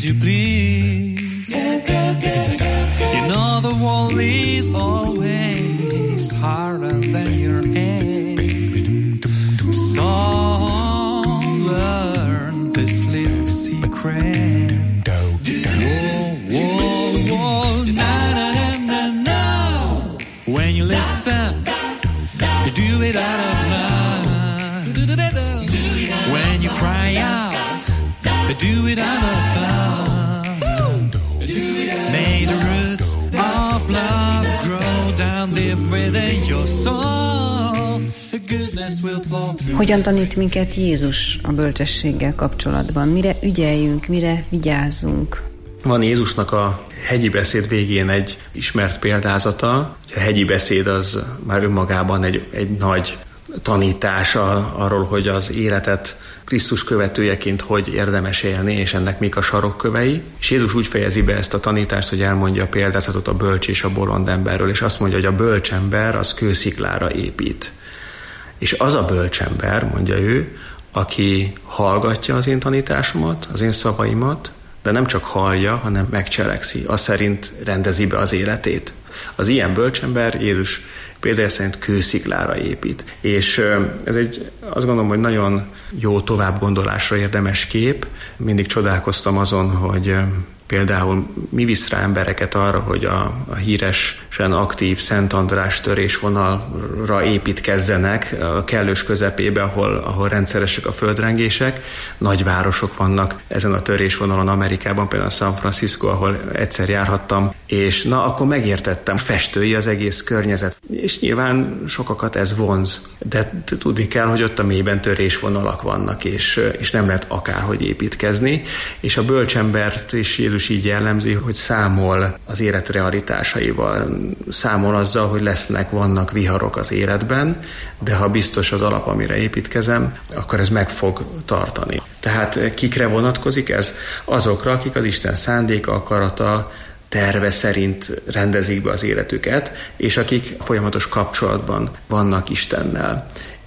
Speaker 15: you please? You know the world is always harder than your head. So learn this little secret. Whoa, whoa, whoa, na na na na na. When you listen, you do it out of love. When you cry out, you do it out of love. May the roots of love grow down deep within your soul. The goodness will flow through.
Speaker 13: Hogyan tanít minket Jézus a bölcsességgel kapcsolatban? Mire ügyeljünk, mire vigyázzunk?
Speaker 11: Van Jézusnak a hegyi beszéd végén egy ismert példázata. A hegyi beszéd az már önmagában egy, egy nagy tanítása arról, hogy az életet Krisztus követőjeként hogy érdemes élni, és ennek mik a sarokkövei. És Jézus úgy fejezi be ezt a tanítást, hogy elmondja a példázatot a bölcs és a bolond emberről, és azt mondja, hogy a bölcs ember az kősziklára épít. És az a bölcs ember, mondja ő, aki hallgatja az én tanításomat, az én szavaimat, de nem csak hallja, hanem megcselekszi, az szerint rendezi be az életét. Az ilyen bölcsember Jézus például szerint kősziklára épít. És ez egy, azt gondolom, hogy nagyon jó továbbgondolásra érdemes kép. Mindig csodálkoztam azon, hogy például mi visz rá embereket arra, hogy a, a híresen aktív Szent András törésvonalra építkezzenek a kellős közepébe, ahol, ahol rendszeresek a földrengések. Nagyvárosok vannak ezen a törésvonalon Amerikában, például San Francisco, ahol egyszer járhattam, és na, akkor megértettem, festői az egész környezet. És nyilván sokakat ez vonz, de tudni kell, hogy ott a mélyben törésvonalak vannak, és, és nem lehet akárhogy építkezni, és a bölcsembert is Jézus így jellemzi, hogy számol az élet realitásaival, számol azzal, hogy lesznek, vannak viharok az életben, de ha biztos az alap, amire építkezem, akkor ez meg fog tartani. Tehát kikre vonatkozik ez? Azokra, akik az Isten szándéka, akarata, terve szerint rendezik be az életüket, és akik folyamatos kapcsolatban vannak Istennel.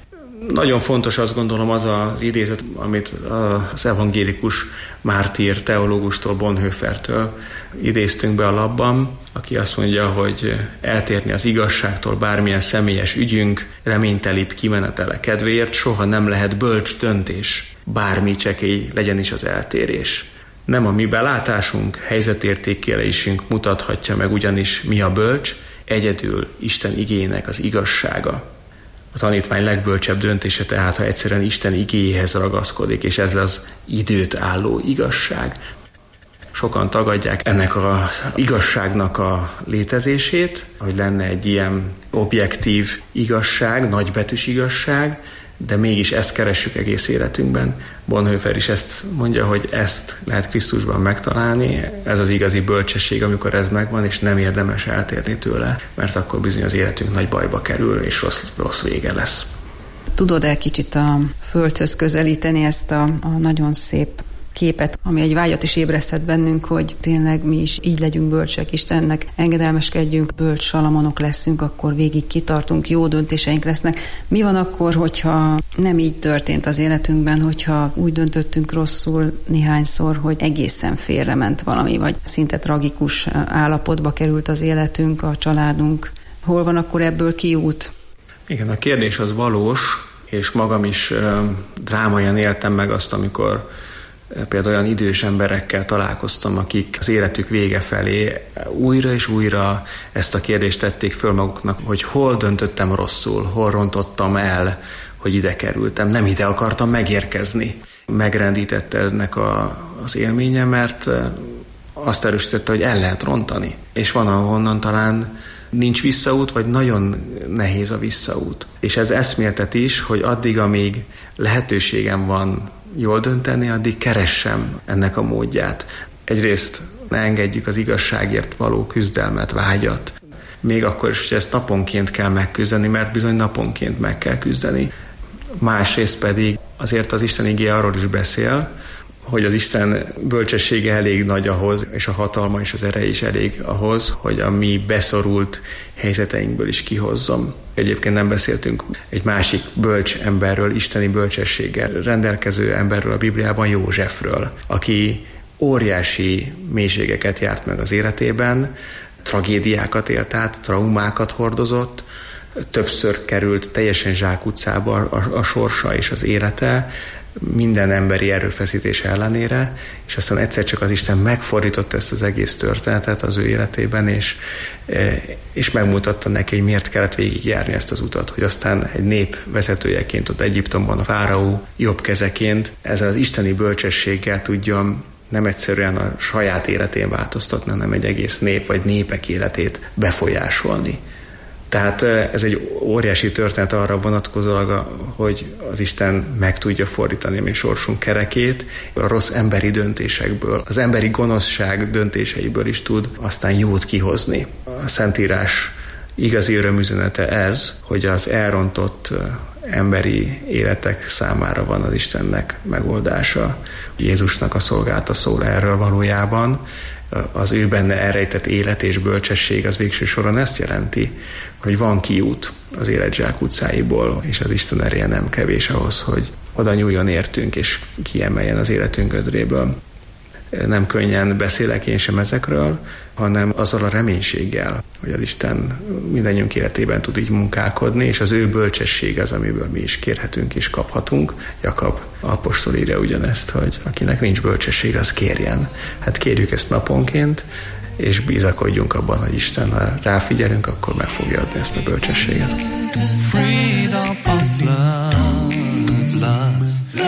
Speaker 11: Nagyon fontos, azt gondolom, az az idézet, amit az evangélikus mártír teológustól, Bonhoeffertől idéztünk be a labban, aki azt mondja, hogy eltérni az igazságtól bármilyen személyes ügyünk, reménytelibb kimenetele kedvéért soha nem lehet bölcs döntés, bármi csekély legyen is az eltérés. Nem a mi belátásunk, helyzetértékelésünk mutathatja meg ugyanis mi a bölcs, egyedül Isten igének az igazsága. A tanítvány legbölcsebb döntése tehát, ha egyszerűen Isten igéjéhez ragaszkodik, és ez az időt álló igazság. Sokan tagadják ennek az igazságnak a létezését, hogy lenne egy ilyen objektív igazság, nagybetűs igazság, de mégis ezt keressük egész életünkben. Bonhoeffer is ezt mondja, hogy ezt lehet Krisztusban megtalálni, ez az igazi bölcsesség, amikor ez megvan, és nem érdemes eltérni tőle, mert akkor bizony az életünk nagy bajba kerül, és rossz, rossz vége lesz.
Speaker 13: Tudod-e kicsit a földhöz közelíteni ezt a, a nagyon szép képet, ami egy vágyat is ébresztett bennünk, hogy tényleg mi is így legyünk bölcsek, Istennek engedelmeskedjünk, bölcs salamonok leszünk, akkor végig kitartunk, jó döntéseink lesznek. Mi van akkor, hogyha nem így történt az életünkben, hogyha úgy döntöttünk rosszul néhányszor, hogy egészen félrement valami, vagy szinte tragikus állapotba került az életünk, a családunk. Hol van akkor ebből kiút?
Speaker 11: Igen, a kérdés az valós, és magam is drámaian éltem meg azt, amikor például olyan idős emberekkel találkoztam, akik az életük vége felé újra és újra ezt a kérdést tették föl maguknak, hogy hol döntöttem rosszul, hol rontottam el, hogy ide kerültem. Nem ide akartam megérkezni. Megrendítette ennek a, az élménye, mert azt erősítette, hogy el lehet rontani. És van, ahonnan talán nincs visszaút, vagy nagyon nehéz a visszaút. És ez eszméltet is, hogy addig, amíg lehetőségem van jól dönteni, addig keressem ennek a módját. Egyrészt ne engedjük az igazságért való küzdelmet, vágyat. Még akkor is, hogy ezt naponként kell megküzdeni, mert bizony naponként meg kell küzdeni. Másrészt pedig azért az Isten igéje arról is beszél, hogy az Isten bölcsessége elég nagy ahhoz, és a hatalma és az ereje is elég ahhoz, hogy a mi beszorult helyzeteinkből is kihozzon. Egyébként nem beszéltünk egy másik bölcs emberről, isteni bölcsességgel rendelkező emberről a Bibliában, Józsefről, aki óriási mélységeket járt meg az életében, tragédiákat élt át, traumákat hordozott, többször került teljesen zsákutcába a, a sorsa és az élete, minden emberi erőfeszítés ellenére, és aztán egyszer csak az Isten megfordította ezt az egész történetet az ő életében, és, és megmutatta neki, hogy miért kellett végigjárni ezt az utat, hogy aztán egy nép vezetőjeként ott Egyiptomban a fáraó jobb kezeként ezzel az isteni bölcsességgel tudjon nem egyszerűen a saját életén változtatni, hanem egy egész nép vagy népek életét befolyásolni. Tehát ez egy óriási történet arra vonatkozólag, hogy az Isten meg tudja fordítani a mi sorsunk kerekét, a rossz emberi döntésekből, az emberi gonoszság döntéseiből is tud aztán jót kihozni. A Szentírás igazi örömüzenete ez, hogy az elrontott emberi életek számára van az Istennek megoldása. Jézusnak a szolgálata szól erről valójában. Az ő benne elrejtett élet és bölcsesség az végső soron ezt jelenti, hogy van kiút az élet zsákutcáiból, és az Isten ereje nem kevés ahhoz, hogy oda nyúljon értünk, és kiemeljen az életünk gödréből. Nem könnyen beszélek én sem ezekről, hanem azzal a reménységgel, hogy az Isten mindannyiunk életében tud így munkálkodni, és az ő bölcsesség az, amiből mi is kérhetünk és kaphatunk. Jakab apostol írja ugyanezt, hogy akinek nincs bölcsesség, az kérjen. Hát kérjük ezt naponként, és bízakodjunk abban, hogy Isten, ha ráfigyelünk, akkor meg fogja adni ezt a bölcsességet.
Speaker 15: Freedom of love, love,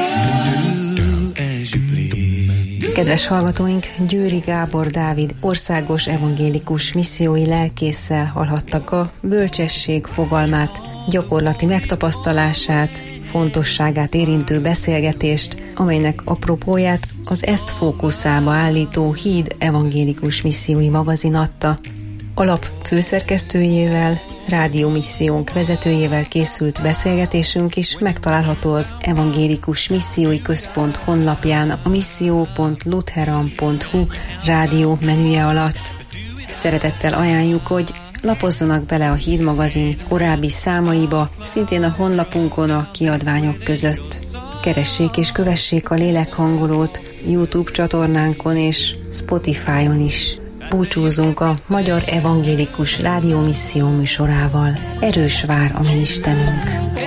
Speaker 15: do as you please.
Speaker 12: Kedves hallgatóink, Győri Gábor Dávid országos evangélikus missziói lelkésszel hallhattak a bölcsesség fogalmát, gyakorlati megtapasztalását, fontosságát érintő beszélgetést, amelynek apropóját az ezt fókuszába állító Híd evangélikus missziói magazin adta. Alap főszerkesztőjével, rádiómissziónk vezetőjével készült beszélgetésünk is megtalálható az Evangélikus Missziói Központ honlapján a misszió pont lutheran pont hu rádió menüje alatt. Szeretettel ajánljuk, hogy lapozzanak bele a Híd magazin korábbi számaiba, szintén a honlapunkon a kiadványok között. Keressék és kövessék a Lélekhangolót YouTube csatornánkon és Spotify-on is. Búcsúzunk a Magyar Evangélikus Rádiómisszió műsorával. Erős vár a mi Istenünk.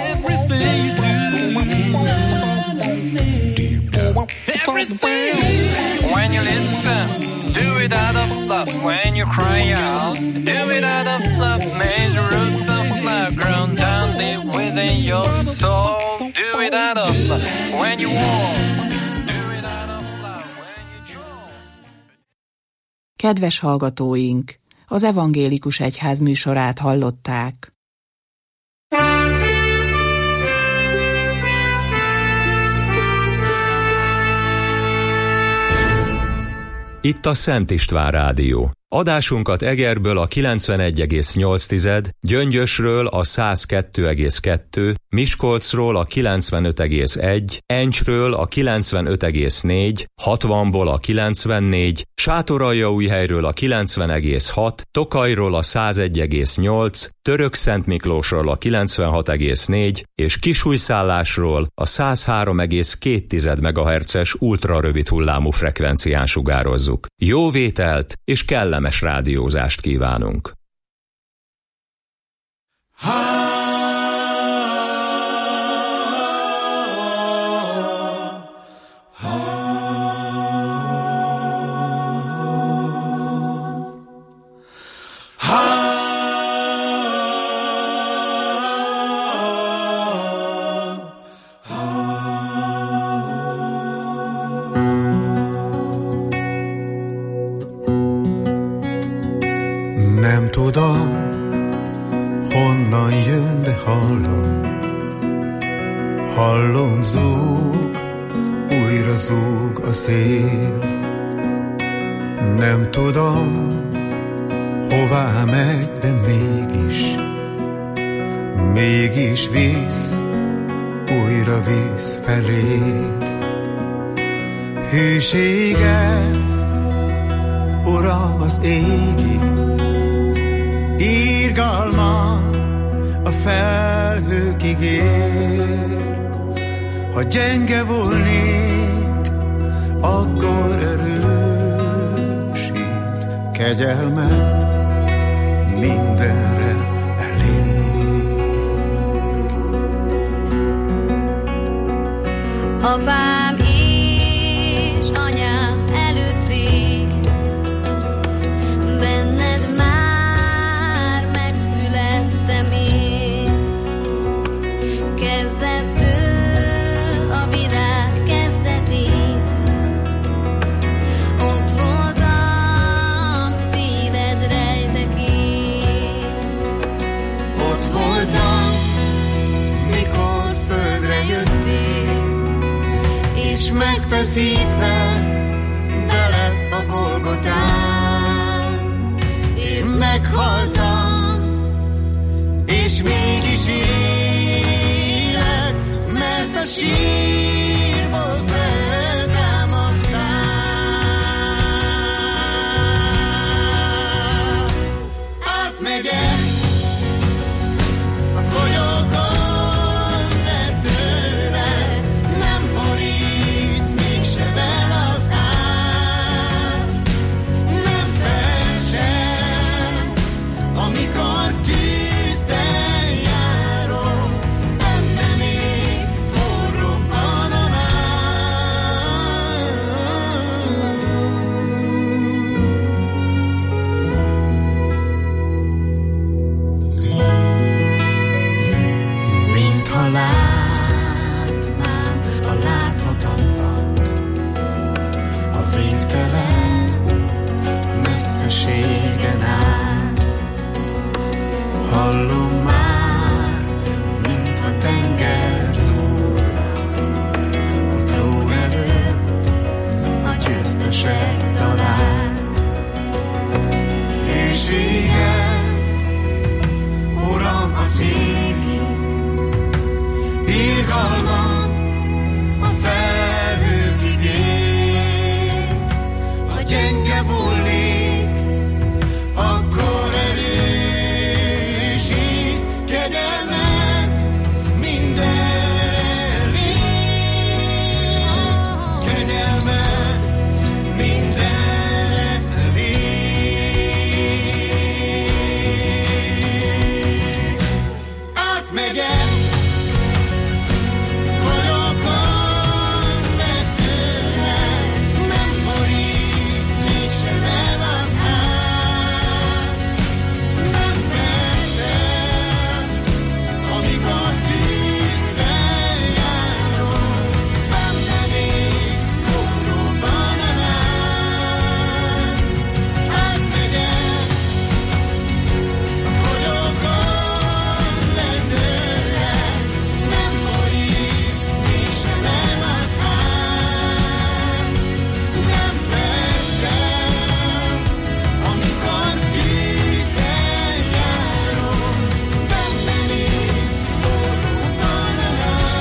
Speaker 16: When you listen, do it out of love. When you cry out, do it out of love. May the roots of love ground down deep within your soul. Do it out of love. When you walk.
Speaker 2: Kedves hallgatóink, az Evangélikus Egyház műsorát hallották.
Speaker 7: Itt a Szent István Rádió. Adásunkat Egerből a kilencvenegy egész nyolc, Gyöngyösről a száz kettő egész kettő, Miskolcról a kilencvenöt egész egy, Encsről a kilencvenöt egész négy, hatvanból a kilencvennégy, Sátoraljaújhelyről a kilencven egész hat, Tokajról a száz egy egész nyolc, Törökszentmiklósról a kilencvenhat egész négy és Kisújszállásról a száz három egész két megahertzes ultrarövid hullámú frekvencián sugározzuk. Jó vételt és kellemes rádiózást kívánunk!
Speaker 9: Nem tudom, honnan jön, de hallom, hallom zúg, újra zúg a szél. Nem tudom, hová megy, de mégis, mégis visz, újra visz feléd. Hűséged, Uram, az égi, irgalmat a felhőkig ér. Ha gyenge volnék, akkor örül. kegyelmet mindenre elég.
Speaker 17: Apám és anyám előtt rég, benned már megszülettem én. Kezdettől a világ kezdetétől ott voltam, szíved rejtekén. Ott voltam, mikor földre jöttél, és megfeszítve veled a Golgotán. Én meghaltam, és mégis élek, mert a sírból feltámadtál. Átmegyek a folyókon, de tőle nem borít mégsem el az ár. Nem persem, amikor tűzben járok, benne még forróban a mintha látnám a láthatatlant, a végtelen messzeségen át. Hallom már, mintha tenger zúgna a trón előtt a győztesek dalát. És igen, Uram, az égig irgalmat a felhőkig ér. Ha gyenge volnék, akkor erősít, kegyelmed mindenre elég. Kegyelmed mindenre elég. Átmegyek folyókon, de tőle nem borít mégsem el az ár. Nem persem, amikor tűzben járok, benne még forróban a láng. Átmegyek a folyókon, de tőle nem borít mégsem el az ár. Nem persem, amikor tűzben járok, benne még forróban a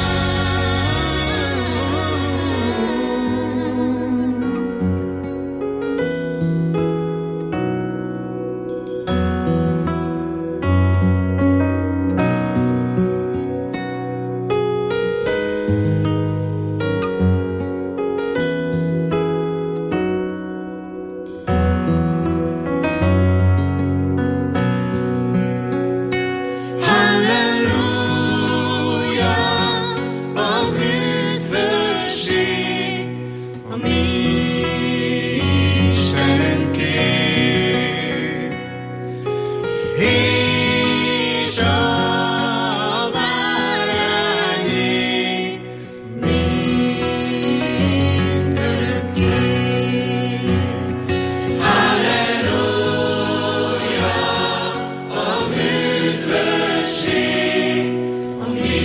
Speaker 17: Halleluja, az üdvösség a mi Istenünké, és a bárányé mindörökké. Halleluja, az üdvösség a mi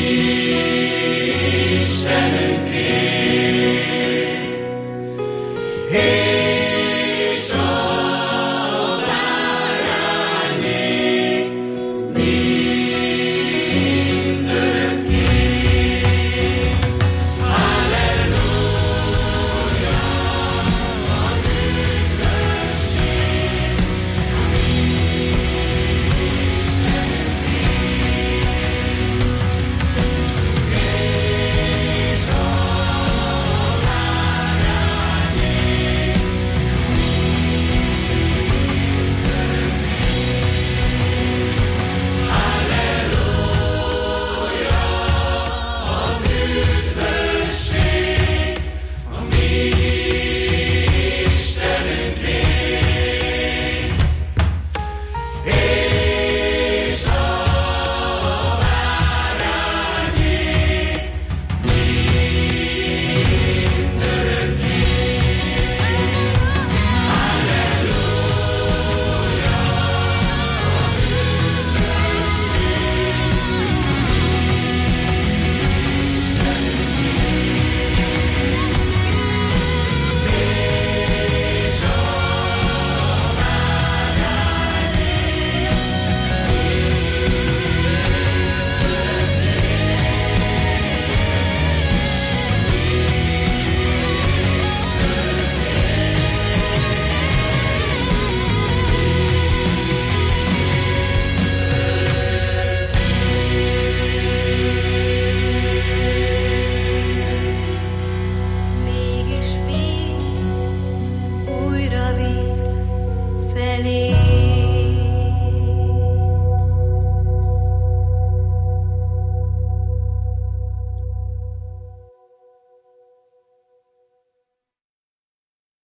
Speaker 17: Istenünké, és a bárányé mindörökké. Halleluja, az üdvösség a mi Istenünké, és a bárányé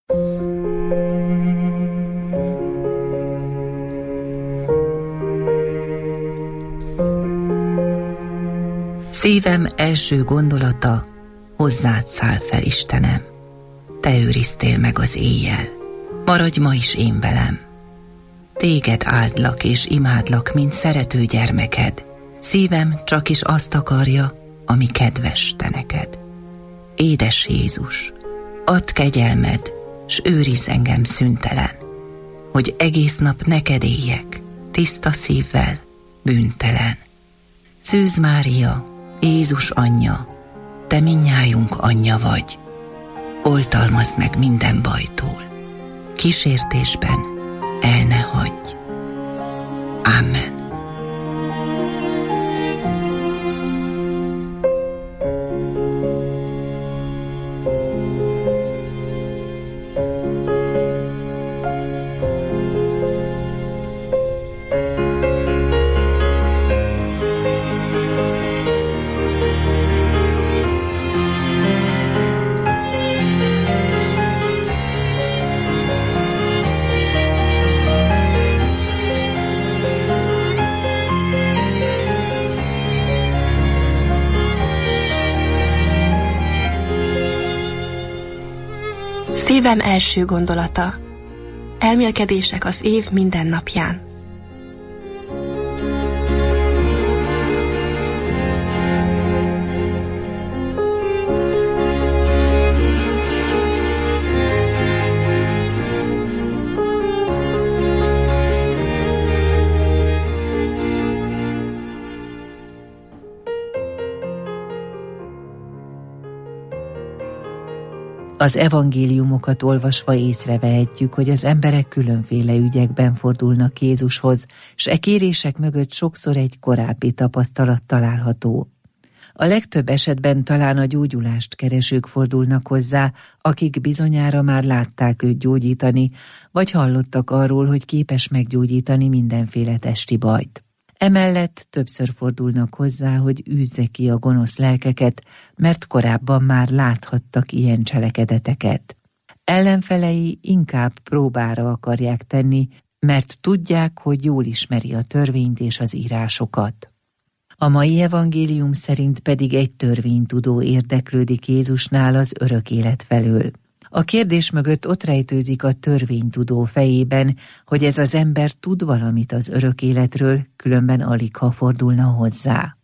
Speaker 18: Szívem első gondolata, hozzád száll fel, Istenem. Te őriztél meg az éjjel, maradj ma is én velem. Téged áldlak és imádlak, mint szerető gyermeked. Szívem csak is azt akarja, ami kedves te neked. Édes Jézus, add kegyelmed, s őrizz engem szüntelen, hogy egész nap neked éljek, tiszta szívvel, bűntelen. Szűz Mária, Jézus anyja, te mindnyájunk anyja vagy, oltalmazd meg minden bajtól, kísértésben el ne hagyj. Amen.
Speaker 10: Szívem első gondolata. Elmélkedések az év minden napján.
Speaker 19: Az evangéliumokat olvasva észrevehetjük, hogy az emberek különféle ügyekben fordulnak Jézushoz, s e kérések mögött sokszor egy korábbi tapasztalat található. A legtöbb esetben talán a gyógyulást keresők fordulnak hozzá, akik bizonyára már látták őt gyógyítani, vagy hallottak arról, hogy képes meggyógyítani mindenféle testi bajt. Emellett többször fordulnak hozzá, hogy űzze ki a gonosz lelkeket, mert korábban már láthattak ilyen cselekedeteket. Ellenfelei inkább próbára akarják tenni, mert tudják, hogy jól ismeri a törvényt és az írásokat. A mai evangélium szerint pedig egy törvénytudó érdeklődik Jézusnál az örök élet felől. A kérdés mögött ott rejtőzik a törvénytudó fejében, hogy ez az ember tud valamit az örök életről, különben aligha fordulna hozzá.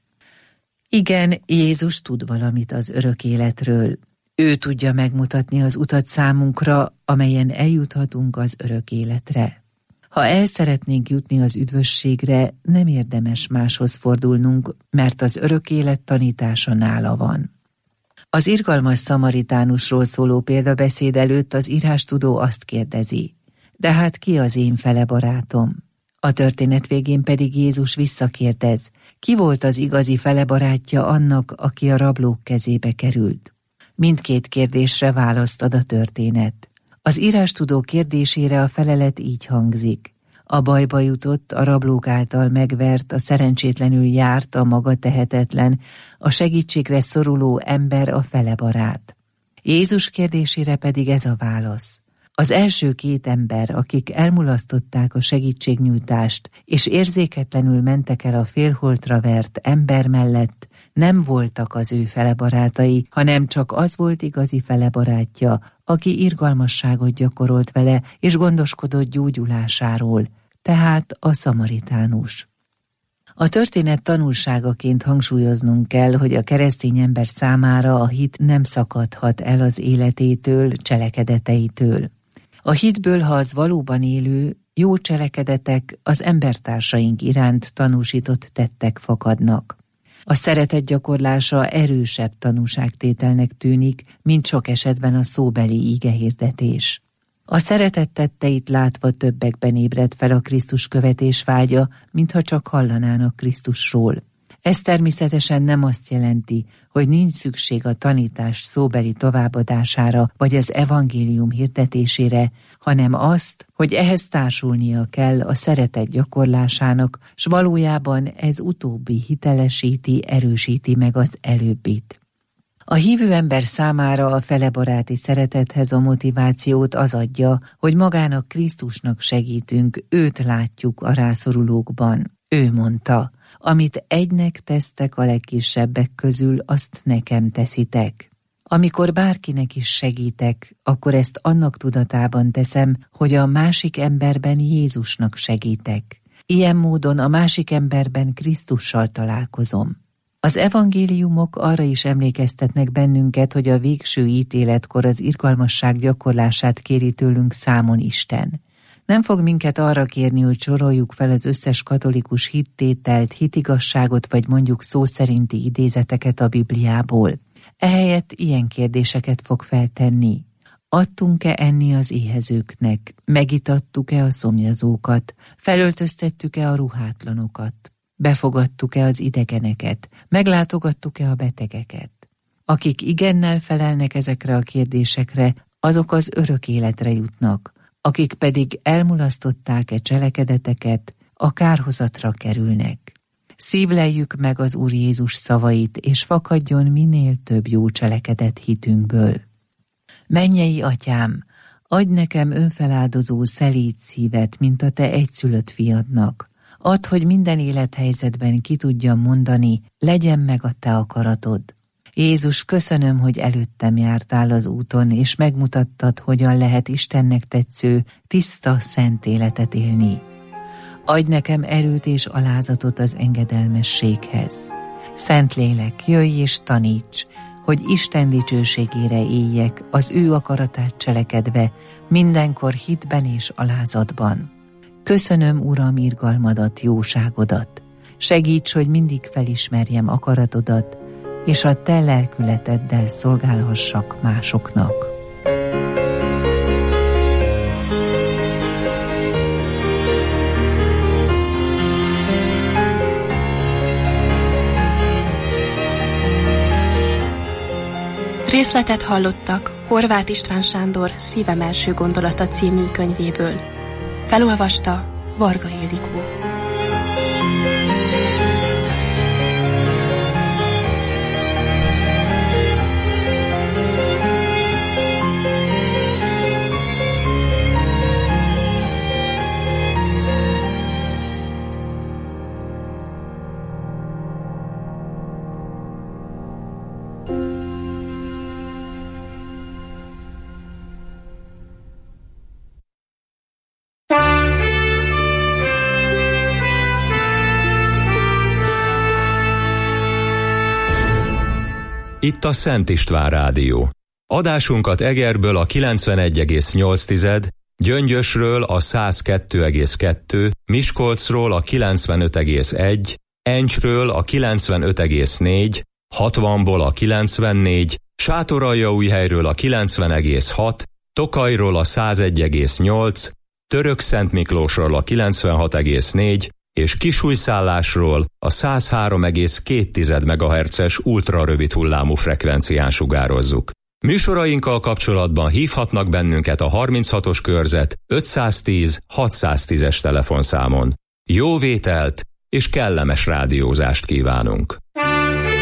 Speaker 19: Igen, Jézus tud valamit az örök életről. Ő tudja megmutatni az utat számunkra, amelyen eljuthatunk az örök életre. Ha el szeretnénk jutni az üdvösségre, nem érdemes máshoz fordulnunk, mert az örök élet tanítása nála van. Az irgalmas szamaritánusról szóló példabeszéd előtt az írástudó azt kérdezi: de hát ki az én fele barátom? A történet végén pedig Jézus visszakérdez: ki volt az igazi fele barátja annak, aki a rablók kezébe került? Mindkét kérdésre választ ad a történet. Az írástudó kérdésére a felelet így hangzik: a bajba jutott, a rablók által megvert, a szerencsétlenül járt, a maga tehetetlen, a segítségre szoruló ember a fele barát. Jézus kérdésére pedig ez a válasz: az első két ember, akik elmulasztották a segítségnyújtást, és érzéketlenül mentek el a félholtra vert ember mellett, nem voltak az ő fele barátai, hanem csak az volt igazi fele barátja, aki irgalmasságot gyakorolt vele, és gondoskodott gyógyulásáról, tehát a szamaritánus. A történet tanulságaként hangsúlyoznunk kell, hogy a keresztény ember számára a hit nem szakadhat el az életétől, cselekedeteitől. A hitből, ha az valóban élő, jó cselekedetek az embertársaink iránt tanúsított tettek fakadnak. A szeretet gyakorlása erősebb tanúságtételnek tűnik, mint sok esetben a szóbeli ígehirdetés. A szeretet tetteit látva többekben ébred fel a Krisztus követés vágya, mintha csak hallanának Krisztusról. Ez természetesen nem azt jelenti, hogy nincs szükség a tanítás szóbeli továbbadására vagy az evangélium hirdetésére, hanem azt, hogy ehhez társulnia kell a szeretet gyakorlásának, s valójában ez utóbbi hitelesíti, erősíti meg az előbbit. A hívő ember számára a felebaráti szeretethez a motivációt az adja, hogy magának Krisztusnak segítünk, őt látjuk a rászorulókban. Ő mondta, amit egynek tesztek a legkisebbek közül, azt nekem teszitek. Amikor bárkinek is segítek, akkor ezt annak tudatában teszem, hogy a másik emberben Jézusnak segítek. Ilyen módon a másik emberben Krisztussal találkozom. Az evangéliumok arra is emlékeztetnek bennünket, hogy a végső ítéletkor az irgalmasság gyakorlását kéri tőlünk számon Isten. Nem fog minket arra kérni, hogy soroljuk fel az összes katolikus hittételt, hitigasságot vagy mondjuk szó szerinti idézeteket a Bibliából. Ehelyett ilyen kérdéseket fog feltenni. Adtunk-e enni az éhezőknek? Megitattuk-e a szomjazókat? Felöltöztettük-e a ruhátlanokat? Befogadtuk-e az idegeneket? Meglátogattuk-e a betegeket? Akik igennel felelnek ezekre a kérdésekre, azok az örök életre jutnak. Akik pedig elmulasztották-e cselekedeteket, a kárhozatra kerülnek. Szívleljük meg az Úr Jézus szavait, és fakadjon minél több jó cselekedet hitünkből. Mennyei Atyám, adj nekem önfeláldozó szelíd szívet, mint a te egyszülött fiadnak. Add, hogy minden élethelyzetben ki tudjam mondani, legyen meg a te akaratod. Jézus, köszönöm, hogy előttem jártál az úton, és megmutattad, hogyan lehet Istennek tetsző, tiszta, szent életet élni. Adj nekem erőt és alázatot az engedelmességhez. Szentlélek, jöjj és taníts, hogy Isten dicsőségére éljek, az ő akaratát cselekedve, mindenkor hitben és alázatban. Köszönöm, Uram, irgalmadat, jóságodat. Segíts, hogy mindig felismerjem akaratodat, és a te lelkületeddel szolgálhassak másoknak.
Speaker 10: Részletet hallottak Horváth István Sándor Szívem első gondolata című könyvéből. Felolvasta Varga Ildikó.
Speaker 7: Itt a Szent István Rádió. Adásunkat Egerből a kilencvenegy egész nyolc, Gyöngyösről a száz kettő egész kettő, Miskolcról a kilencvenöt egész egy, Encsről a kilencvenöt egész négy, hatvanból a kilencvennégy, Sátoraljaújhelyről a kilencven egész hat, Tokajról a száz egy egész nyolc, Törökszentmiklósról a kilencvenhat egész négy, és Kisújszállásról a száz három egész két megahertzes ultrarövid hullámú frekvencián sugározzuk. Műsorainkkal kapcsolatban hívhatnak bennünket a harminchatos körzet ötszáztíz hatszáztízes telefonszámon. Jó vételt és kellemes rádiózást kívánunk!